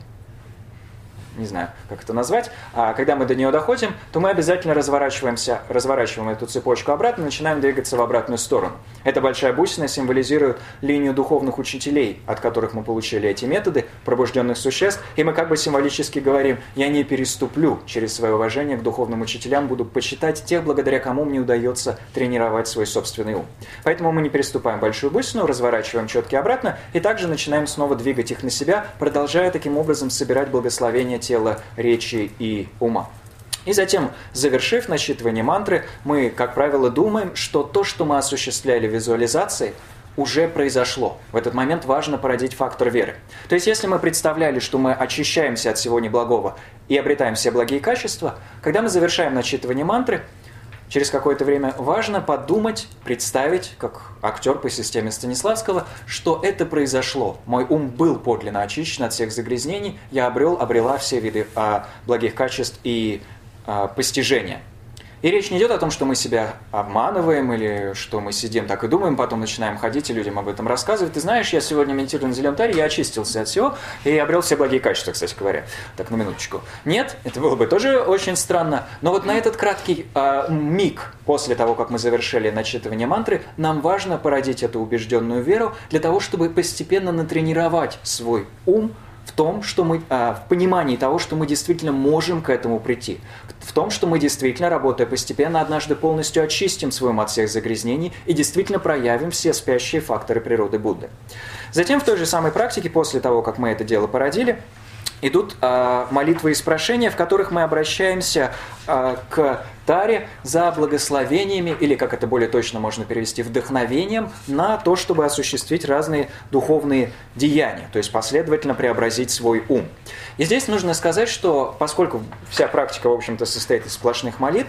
Не знаю, как это назвать, а когда мы до нее доходим, то мы обязательно разворачиваемся, разворачиваем эту цепочку обратно и начинаем двигаться в обратную сторону. Эта большая бусина символизирует линию духовных учителей, от которых мы получили эти методы, пробужденных существ, и мы как бы символически говорим: я не переступлю через свое уважение к духовным учителям, буду почитать тех, благодаря кому мне удается тренировать свой собственный ум. Поэтому мы не переступаем большую бусину, разворачиваем четки обратно и также начинаем снова двигать их на себя, продолжая таким образом собирать благословение тела, речи и ума. И затем, завершив начитывание мантры, мы, как правило, думаем, что то, что мы осуществляли в визуализации, уже произошло. В этот момент важно породить фактор веры. То есть, если мы представляли, что мы очищаемся от всего неблагого и обретаем все благие качества, когда мы завершаем начитывание мантры, через какое-то время важно подумать, представить, как актер по системе Станиславского, что это произошло. Мой ум был подлинно очищен от всех загрязнений, я обрел, обрела все виды а, благих качеств и а, постижения. И речь не идет о том, что мы себя обманываем или что мы сидим так и думаем, потом начинаем ходить и людям об этом рассказывать. Ты знаешь, я сегодня медитирую на зеленом таре, я очистился от всего и обрел все благие качества, кстати говоря. Так, на минуточку. Нет, это было бы тоже очень странно. Но вот на этот краткий э, миг после того, как мы завершили начитывание мантры, нам важно породить эту убежденную веру для того, чтобы постепенно натренировать свой ум в том, что мы, в понимании того, что мы действительно можем к этому прийти. В том, что мы действительно, работая постепенно, однажды полностью очистим свой ум от всех загрязнений и действительно проявим все спящие факторы природы Будды. Затем в той же самой практике, после того, как мы это дело породили, идут э, молитвы и спрошения, в которых мы обращаемся э, к таре за благословениями, или, как это более точно можно перевести, вдохновением на то, чтобы осуществить разные духовные деяния, то есть последовательно преобразить свой ум. И здесь нужно сказать, что поскольку вся практика, в общем-то, состоит из сплошных молитв,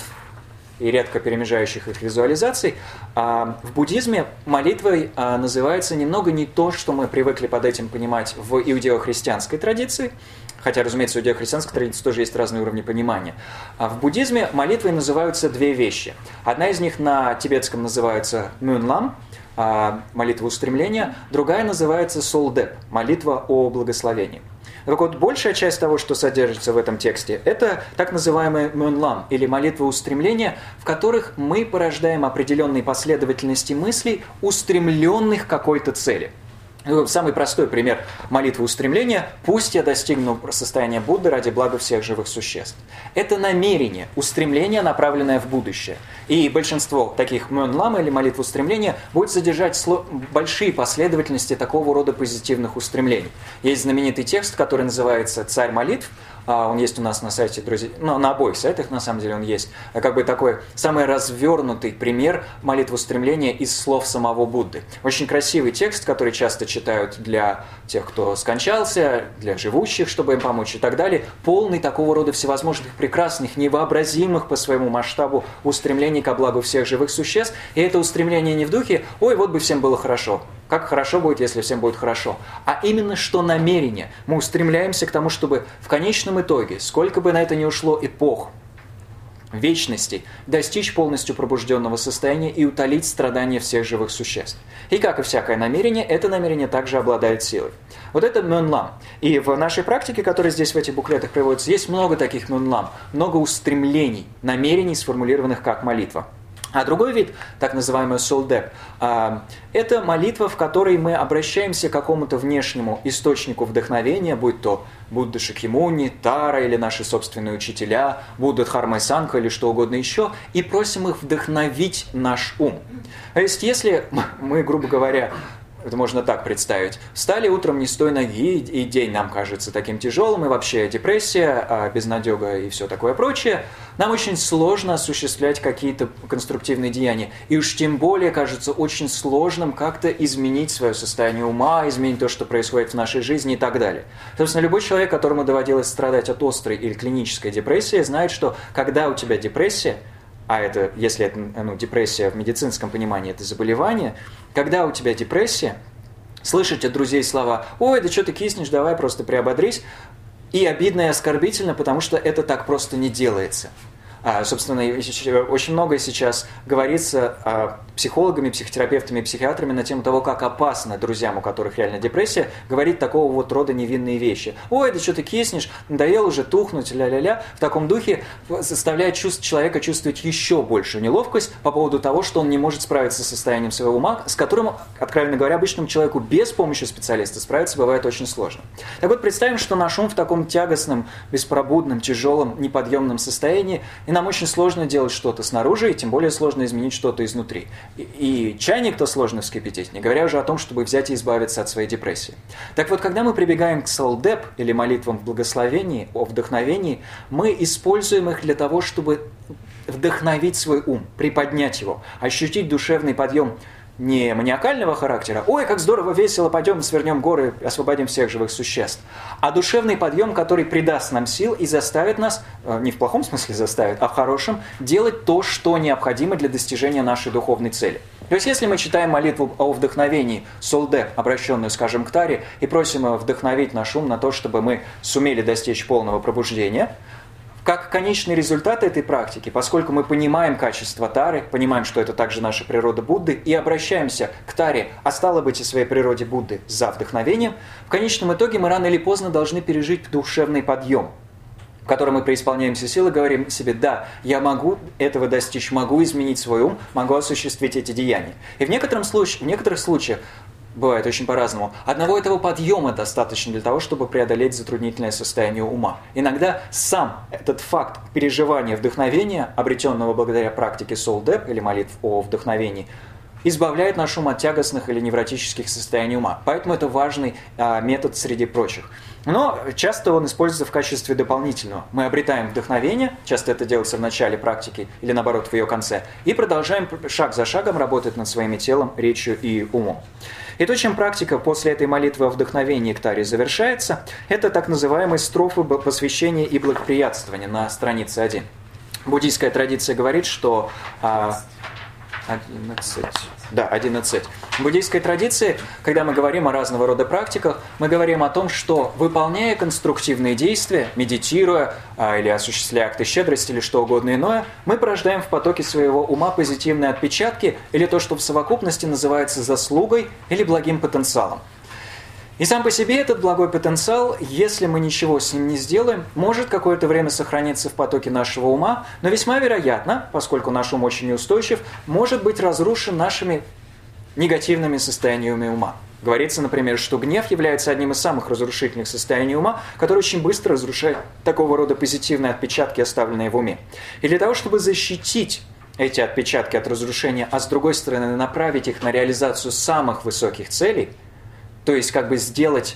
и редко перемежающих их визуализаций, в буддизме молитвой называется немного не то, что мы привыкли под этим понимать в иудео-христианской традиции, хотя, разумеется, в иудео-христианской традиции тоже есть разные уровни понимания. А в буддизме молитвой называются две вещи. Одна из них на тибетском называется мюнлам, молитва устремления, другая называется солдеп, молитва о благословении. Так вот, большая часть того, что содержится в этом тексте, это так называемые мюнлам, или молитвы устремления, в которых мы порождаем определенные последовательности мыслей, устремленных к какой-то цели. Самый простой пример молитвы устремления: «Пусть я достигну состояния Будды ради блага всех живых существ». Это намерение, устремление, направленное в будущее. И большинство таких мюнлам или молитв устремления будет содержать большие последовательности такого рода позитивных устремлений. Есть знаменитый текст, который называется «Царь молитв», Он есть у нас на сайте, друзья, ну, на обоих сайтах, на самом деле, он есть. Как бы такой самый развернутый пример молитвоустремления из слов самого Будды. Очень красивый текст, который часто читают для тех, кто скончался, для живущих, чтобы им помочь и так далее. Полный такого рода всевозможных прекрасных, невообразимых по своему масштабу устремлений ко благу всех живых существ. И это устремление не в духе «Ой, вот бы всем было хорошо». Как хорошо будет, если всем будет хорошо. А именно что намерение. Мы устремляемся к тому, чтобы в конечном итоге, сколько бы на это ни ушло эпох, вечностей, достичь полностью пробужденного состояния и утолить страдания всех живых существ. И как и всякое намерение, это намерение также обладает силой. Вот это мёнлам. И в нашей практике, которая здесь в этих буклетах приводится, есть много таких мёнлам, много устремлений, намерений, сформулированных как молитва. А другой вид, так называемый солдеп, это молитва, в которой мы обращаемся к какому-то внешнему источнику вдохновения, будь то Будда Шакьямуни, Тара или наши собственные учителя, Будда Дхарма и Сангха или что угодно еще, и просим их вдохновить наш ум. То есть если мы, грубо говоря, это можно так представить. Встали утром не с той ноги, и день нам кажется таким тяжелым, и вообще депрессия, безнадега и все такое прочее. Нам очень сложно осуществлять какие-то конструктивные деяния. И уж тем более кажется очень сложным как-то изменить свое состояние ума, изменить то, что происходит в нашей жизни и так далее. Собственно, любой человек, которому доводилось страдать от острой или клинической депрессии, знает, что когда у тебя депрессия, а это, если это ну, депрессия в медицинском понимании, это заболевание, когда у тебя депрессия, слышать от друзей слова «Ой, да что ты киснешь, давай просто приободрись», и обидно и оскорбительно, потому что это так просто не делается. А, собственно, очень многое сейчас говорится а, психологами, психотерапевтами, психиатрами на тему того, как опасно друзьям, у которых реально депрессия, говорить такого вот рода невинные вещи. «Ой, да что ты киснешь, надоел уже тухнуть, ля-ля-ля». В таком духе заставляет чувств, человека чувствовать еще большую неловкость по поводу того, что он не может справиться с состоянием своего ума, с которым, откровенно говоря, обычному человеку без помощи специалиста справиться бывает очень сложно. Так вот, представим, что наш ум в таком тягостном, беспробудном, тяжелом, неподъемном состоянии, и нам очень сложно делать что-то снаружи, и тем более сложно изменить что-то изнутри. И, и чайник-то сложно вскипятить, не говоря уже о том, чтобы взять и избавиться от своей депрессии. Так вот, когда мы прибегаем к солдеп, или молитвам в благословении, о вдохновении, мы используем их для того, чтобы вдохновить свой ум, приподнять его, ощутить душевный подъем не маниакального характера, ой, как здорово, весело, пойдем, свернем горы, освободим всех живых существ, а душевный подъем, который придаст нам сил и заставит нас, не в плохом смысле заставит, а в хорошем, делать то, что необходимо для достижения нашей духовной цели. То есть, если мы читаем молитву о вдохновении, солдеп, обращенную, скажем, к Таре, и просим вдохновить наш ум на то, чтобы мы сумели достичь полного пробуждения, как конечный результат этой практики, поскольку мы понимаем качество Тары, понимаем, что это также наша природа Будды, и обращаемся к Таре, а стало быть и своей природе Будды за вдохновением, в конечном итоге мы рано или поздно должны пережить душевный подъем, в котором мы преисполняемся сил и говорим себе: да, я могу этого достичь, могу изменить свой ум, могу осуществить эти деяния. И в, некотором случае, в некоторых случаях, бывает очень по-разному, одного этого подъема достаточно для того, чтобы преодолеть затруднительное состояние ума. Иногда сам этот факт переживания вдохновения, обретенного благодаря практике солдеп или молитв о вдохновении, избавляет наш ум от тягостных или невротических состояний ума. Поэтому это важный а, метод среди прочих. Но часто он используется в качестве дополнительного. Мы обретаем вдохновение, часто это делается в начале практики или наоборот в ее конце, и продолжаем шаг за шагом работать над своим телом, речью и умом. И то, чем практика после этой молитвы о вдохновении к Таре завершается, это так называемые строфы посвящения и благоприятствования на странице один. Буддийская традиция говорит, что... А, одиннадцать. Да, одиннадцать. В буддийской традиции, когда мы говорим о разного рода практиках, мы говорим о том, что, выполняя конструктивные действия, медитируя а, или осуществляя акты щедрости или что угодно иное, мы порождаем в потоке своего ума позитивные отпечатки или то, что в совокупности называется заслугой или благим потенциалом. И сам по себе этот благой потенциал, если мы ничего с ним не сделаем, может какое-то время сохраниться в потоке нашего ума, но весьма вероятно, поскольку наш ум очень неустойчив, может быть разрушен нашими негативными состояниями ума. Говорится, например, что гнев является одним из самых разрушительных состояний ума, который очень быстро разрушает такого рода позитивные отпечатки, оставленные в уме. И для того, чтобы защитить эти отпечатки от разрушения, а с другой стороны направить их на реализацию самых высоких целей, то есть как бы сделать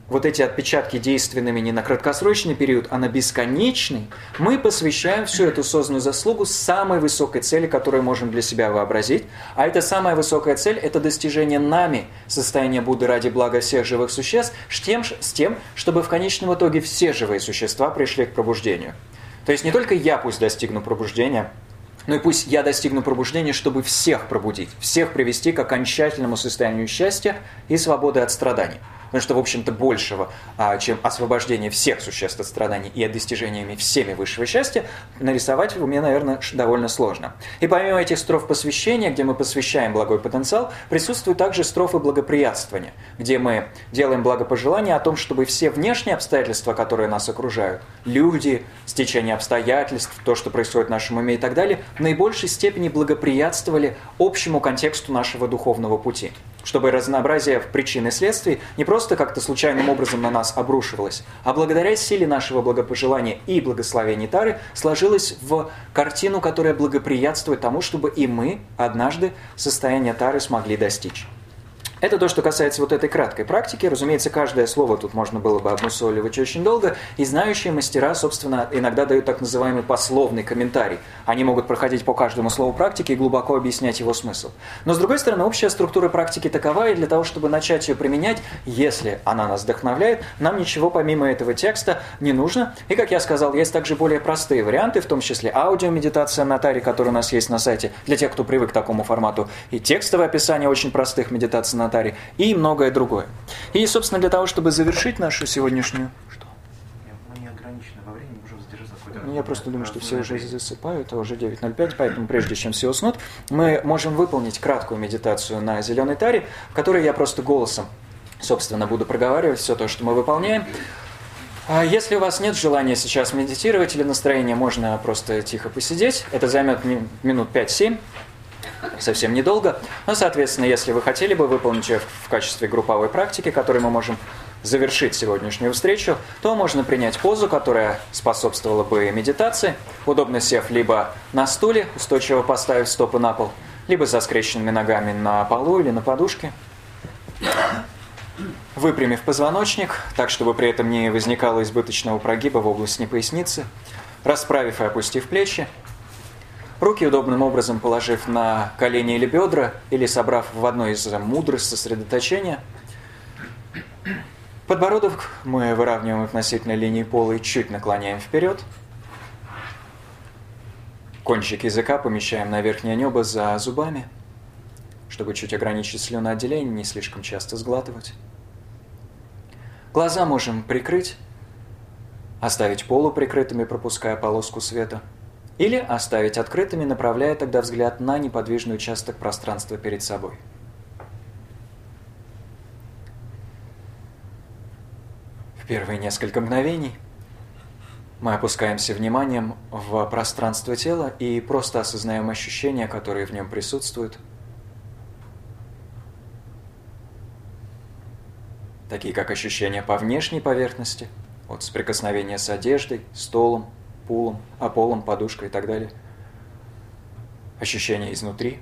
вот эти отпечатки действенными не на краткосрочный период, а на бесконечный, мы посвящаем всю эту созданную заслугу самой высокой цели, которую можем для себя вообразить. А эта самая высокая цель – это достижение нами состояния Будды ради блага всех живых существ, с тем, с тем, чтобы в конечном итоге все живые существа пришли к пробуждению. То есть не только я пусть достигну пробуждения, но и пусть я достигну пробуждения, чтобы всех пробудить, всех привести к окончательному состоянию счастья и свободы от страданий. Потому что, в общем-то, большего, чем освобождение всех существ от страданий и от достижениями всеми высшего счастья, нарисовать в уме, наверное, довольно сложно. И помимо этих строф посвящения, где мы посвящаем благой потенциал, присутствуют также строфы благоприятствования, где мы делаем благопожелания о том, чтобы все внешние обстоятельства, которые нас окружают, люди, стечение обстоятельств, то, что происходит в нашем уме и так далее, в наибольшей степени благоприятствовали общему контексту нашего духовного пути. Чтобы разнообразие причин и следствий не просто как-то случайным образом на нас обрушивалось, а благодаря силе нашего благопожелания и благословения Тары сложилось в картину, которая благоприятствует тому, чтобы и мы однажды состояние Тары смогли достичь. Это то, что касается вот этой краткой практики. Разумеется, каждое слово тут можно было бы обмусоливать очень долго, и знающие мастера, собственно, иногда дают так называемый пословный комментарий. Они могут проходить по каждому слову практики и глубоко объяснять его смысл. Но, с другой стороны, общая структура практики такова, и для того, чтобы начать ее применять, если она нас вдохновляет, нам ничего помимо этого текста не нужно. И, как я сказал, есть также более простые варианты, в том числе аудиомедитация на Таре, которая у нас есть на сайте, для тех, кто привык к такому формату, и текстовое описание очень простых медитаций на Таре, и многое другое. И, собственно, для того, чтобы завершить нашу сегодняшнюю... Что? Мы не ограничены во времени, можем задержаться какой-то... Ну, я просто думаю, что все уже засыпают, а уже девять ноль пять, поэтому прежде чем все уснут, мы можем выполнить краткую медитацию на зеленой Таре, в которой я просто голосом, собственно, буду проговаривать все то, что мы выполняем. Если у вас нет желания сейчас медитировать или настроения, можно просто тихо посидеть. Это займет минут пять-семь. Совсем недолго. Но, соответственно, если вы хотели бы выполнить ее в качестве групповой практики, которой мы можем завершить сегодняшнюю встречу, то можно принять позу, которая способствовала бы медитации, удобно сев либо на стуле, устойчиво поставив стопы на пол, либо со скрещенными ногами на полу или на подушке, выпрямив позвоночник, так, чтобы при этом не возникало избыточного прогиба в области поясницы, расправив и опустив плечи, руки удобным образом положив на колени или бедра, или собрав в одной из мудр сосредоточения. Подбородок мы выравниваем относительно линии пола и чуть наклоняем вперед. Кончик языка помещаем на верхнее небо за зубами, чтобы чуть ограничить слюноотделение, не слишком часто сглатывать. Глаза можем прикрыть, оставить полуприкрытыми, пропуская полоску света. Или оставить открытыми, направляя тогда взгляд на неподвижный участок пространства перед собой. В первые несколько мгновений мы опускаемся вниманием в пространство тела и просто осознаем ощущения, которые в нем присутствуют. Такие как ощущения по внешней поверхности, от соприкосновения с одеждой, столом, полом, а полом, подушкой и так далее. Ощущения изнутри.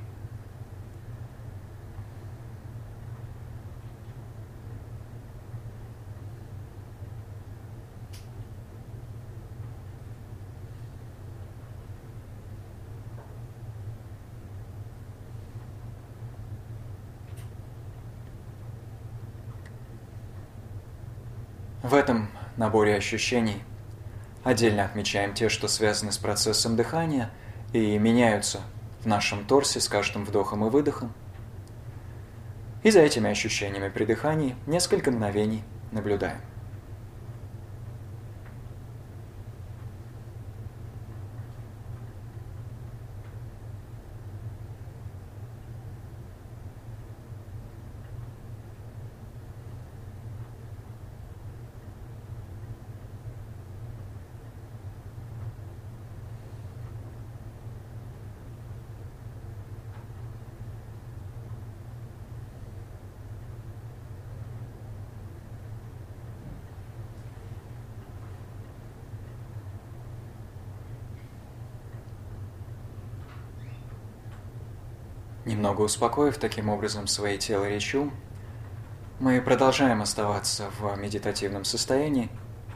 В этом наборе ощущений отдельно отмечаем те, что связаны с процессом дыхания и меняются в нашем торсе с каждым вдохом и выдохом. И за этими ощущениями при дыхании несколько мгновений наблюдаем. Немного успокоив таким образом свои тело и речь ум, Мы продолжаем оставаться в медитативном состоянии.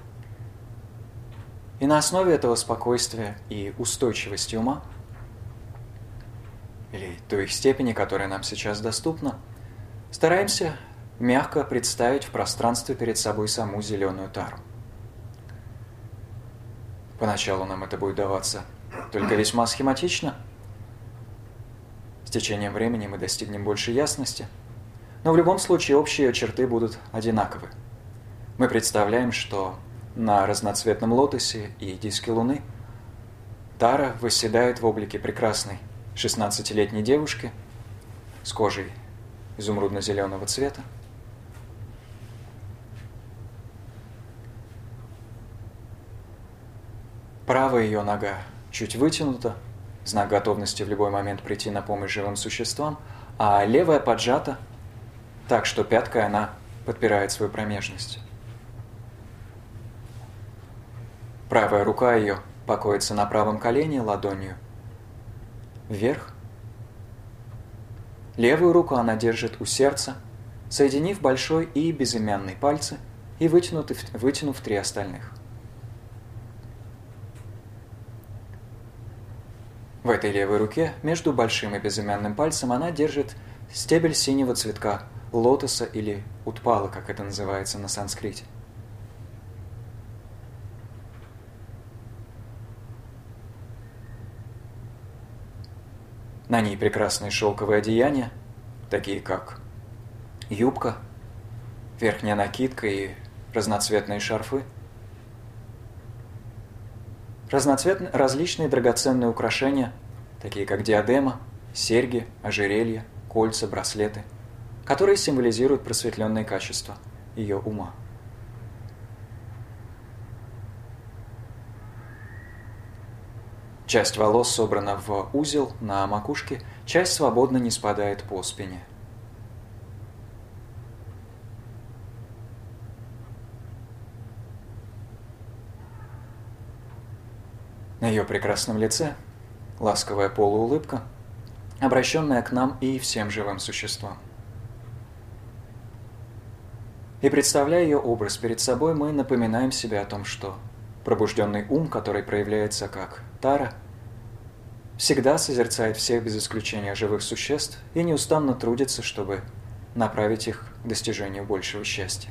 И на основе этого спокойствия и устойчивости ума, или той степени, которая нам сейчас доступна, стараемся мягко представить в пространстве перед собой саму зеленую тару. Поначалу нам это будет даваться только весьма схематично. С течением времени мы достигнем большей ясности, но в любом случае общие черты будут одинаковы. Мы представляем, что на разноцветном лотосе и диске Луны Тара восседает в облике прекрасной шестнадцатилетней девушки с кожей изумрудно-зеленого цвета. Правая ее нога чуть вытянута, знак готовности в любой момент прийти на помощь живым существам, а левая поджата, так что пяткой она подпирает свою промежность. Правая рука ее покоится на правом колене ладонью вверх. Левую руку она держит у сердца, соединив большой и безымянный пальцы и вытянув, вытянув три остальных. В этой левой руке, между большим и безымянным пальцем, она держит стебель синего цветка, лотоса или утпала, как это называется на санскрите. На ней прекрасные шелковые одеяния, такие как юбка, верхняя накидка и разноцветные шарфы. Разноцветные, различные драгоценные украшения, такие как диадема, серьги, ожерелья, кольца, браслеты, которые символизируют просветленные качества ее ума. Часть волос собрана в узел на макушке, часть свободно не спадает по спине. На ее прекрасном лице ласковая полуулыбка, обращенная к нам и всем живым существам. И представляя ее образ перед собой, мы напоминаем себе о том, что пробужденный ум, который проявляется как Тара, всегда созерцает всех без исключения живых существ и неустанно трудится, чтобы направить их к достижению большего счастья.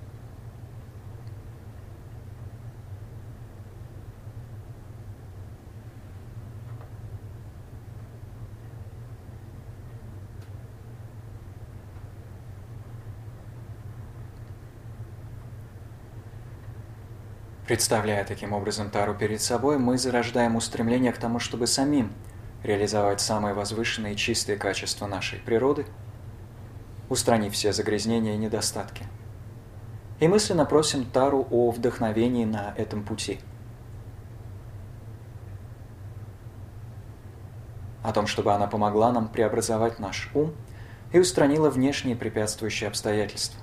Представляя таким образом Тару перед собой, мы зарождаем устремление к тому, чтобы самим реализовать самые возвышенные и чистые качества нашей природы, устранив все загрязнения и недостатки. И мысленно просим Тару о вдохновении на этом пути. О том, чтобы она помогла нам преобразовать наш ум и устранила внешние препятствующие обстоятельства.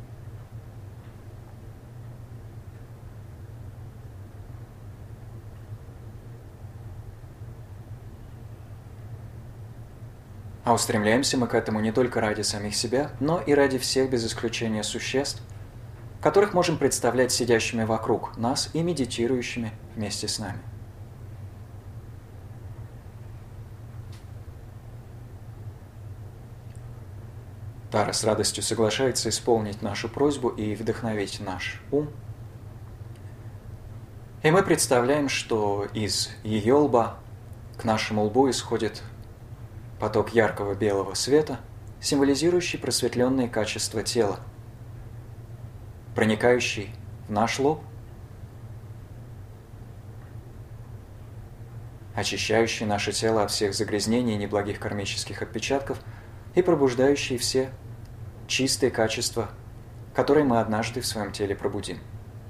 А устремляемся мы к этому не только ради самих себя, но и ради всех без исключения существ, которых можем представлять сидящими вокруг нас и медитирующими вместе с нами. Тара с радостью соглашается исполнить нашу просьбу и вдохновить наш ум. И мы представляем, что из ее лба к нашему лбу исходит поток яркого белого света, символизирующий просветленные качества тела, проникающий в наш лоб, очищающий наше тело от всех загрязнений и неблагих кармических отпечатков и пробуждающий все чистые качества, которые мы однажды в своем теле пробудим.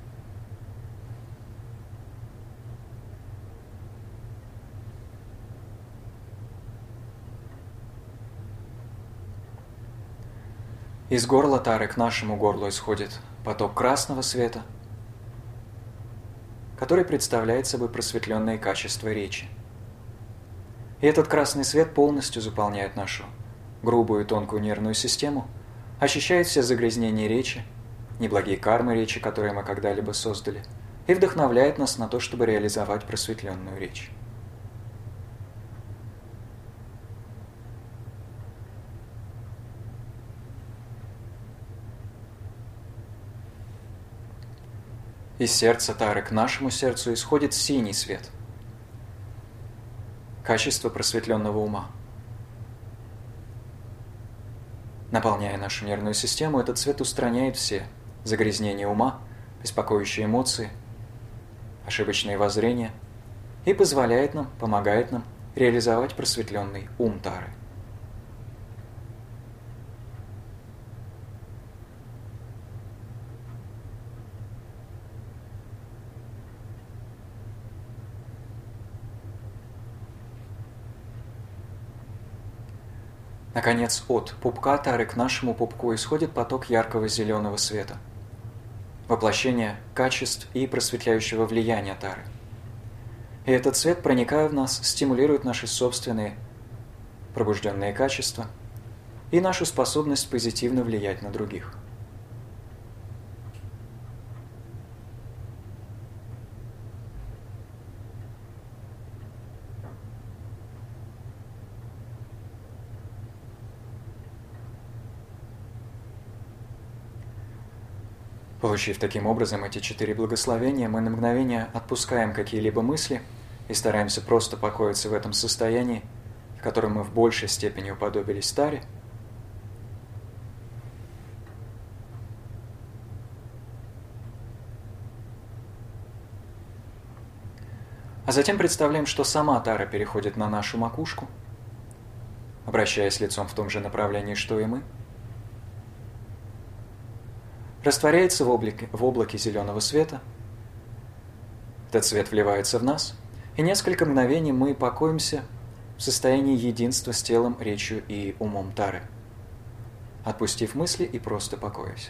Из горла Тары к нашему горлу исходит поток красного света, который представляет собой просветленные качества речи. И этот красный свет полностью заполняет нашу грубую и тонкую нервную систему, очищает все загрязнения речи, неблагие кармы речи, которые мы когда-либо создали, и вдохновляет нас на то, чтобы реализовать просветленную речь. Из сердца Тары к нашему сердцу исходит синий свет, качество просветленного ума. Наполняя нашу нервную систему, этот цвет устраняет все загрязнения ума, беспокоящие эмоции, ошибочные воззрения и позволяет нам, помогает нам реализовать просветленный ум Тары. Наконец, от пупка Тары к нашему пупку исходит поток яркого зеленого света, воплощение качеств и просветляющего влияния Тары. И этот свет, проникая в нас, стимулирует наши собственные пробужденные качества и нашу способность позитивно влиять на других. Получив таким образом эти четыре благословения, мы на мгновение отпускаем какие-либо мысли и стараемся просто покоиться в этом состоянии, в котором мы в большей степени уподобились Таре. А затем представляем, что сама Тара переходит на нашу макушку, обращаясь лицом в том же направлении, что и мы. Растворяется в облаке, в облаке зеленого света. Этот свет вливается в нас, и несколько мгновений мы покоимся в состоянии единства с телом, речью и умом Тары, отпустив мысли и просто покоясь.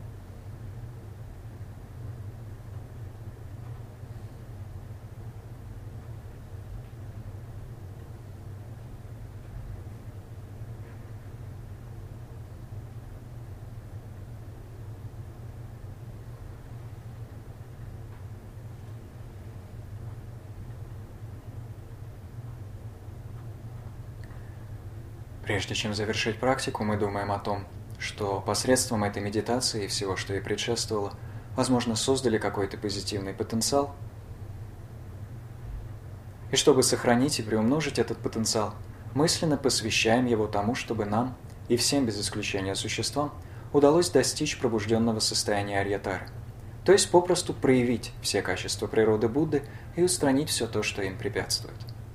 Прежде чем завершить практику, мы думаем о том, что посредством этой медитации и всего, что ей предшествовало, возможно, создали какой-то позитивный потенциал. И чтобы сохранить и приумножить этот потенциал, мысленно посвящаем его тому, чтобы нам и всем без исключения существам удалось достичь пробужденного состояния Арья-Тары, то есть попросту проявить все качества природы Будды и устранить все то, что им препятствует.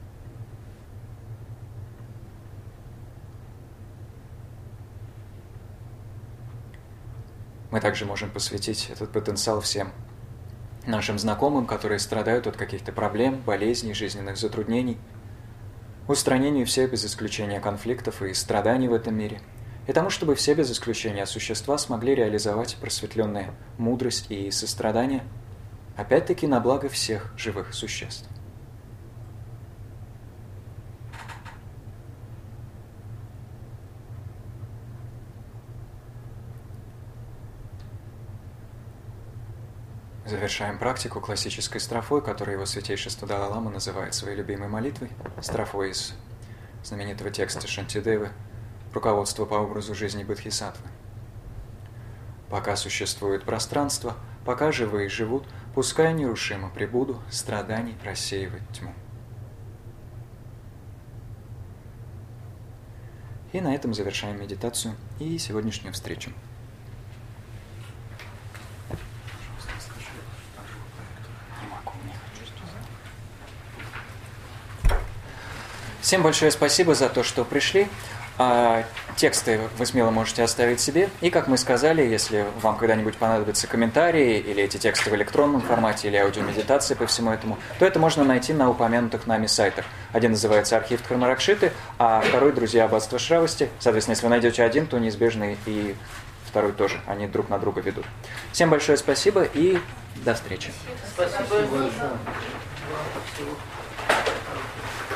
Мы также можем посвятить этот потенциал всем нашим знакомым, которые страдают от каких-то проблем, болезней, жизненных затруднений, устранению всех без исключения конфликтов и страданий в этом мире, и тому, чтобы все без исключения существа смогли реализовать просветленная мудрость и сострадание, опять-таки на благо всех живых существ. Завершаем практику классической строфой, которую его святейшество Далай-лама называет своей любимой молитвой, строфой из знаменитого текста Шантидевы «Руководство по образу жизни Бодхисаттвы». «Пока существует пространство, пока живые живут, пускай нерушимо пребуду, страданий рассеивать тьму». И на этом завершаем медитацию и сегодняшнюю встречу. Всем большое спасибо за то, что пришли. Тексты вы смело можете оставить себе. И, как мы сказали, если вам когда-нибудь понадобятся комментарии или эти тексты в электронном формате, или аудиомедитации по всему этому, то это можно найти на упомянутых нами сайтах. Один называется «Архив Дхармаракшиты», а второй «Друзья Аббатства Шравасти». Соответственно, если вы найдете один, то неизбежно и второй тоже. Они друг на друга ведут. Всем большое спасибо и до встречи. Спасибо большое.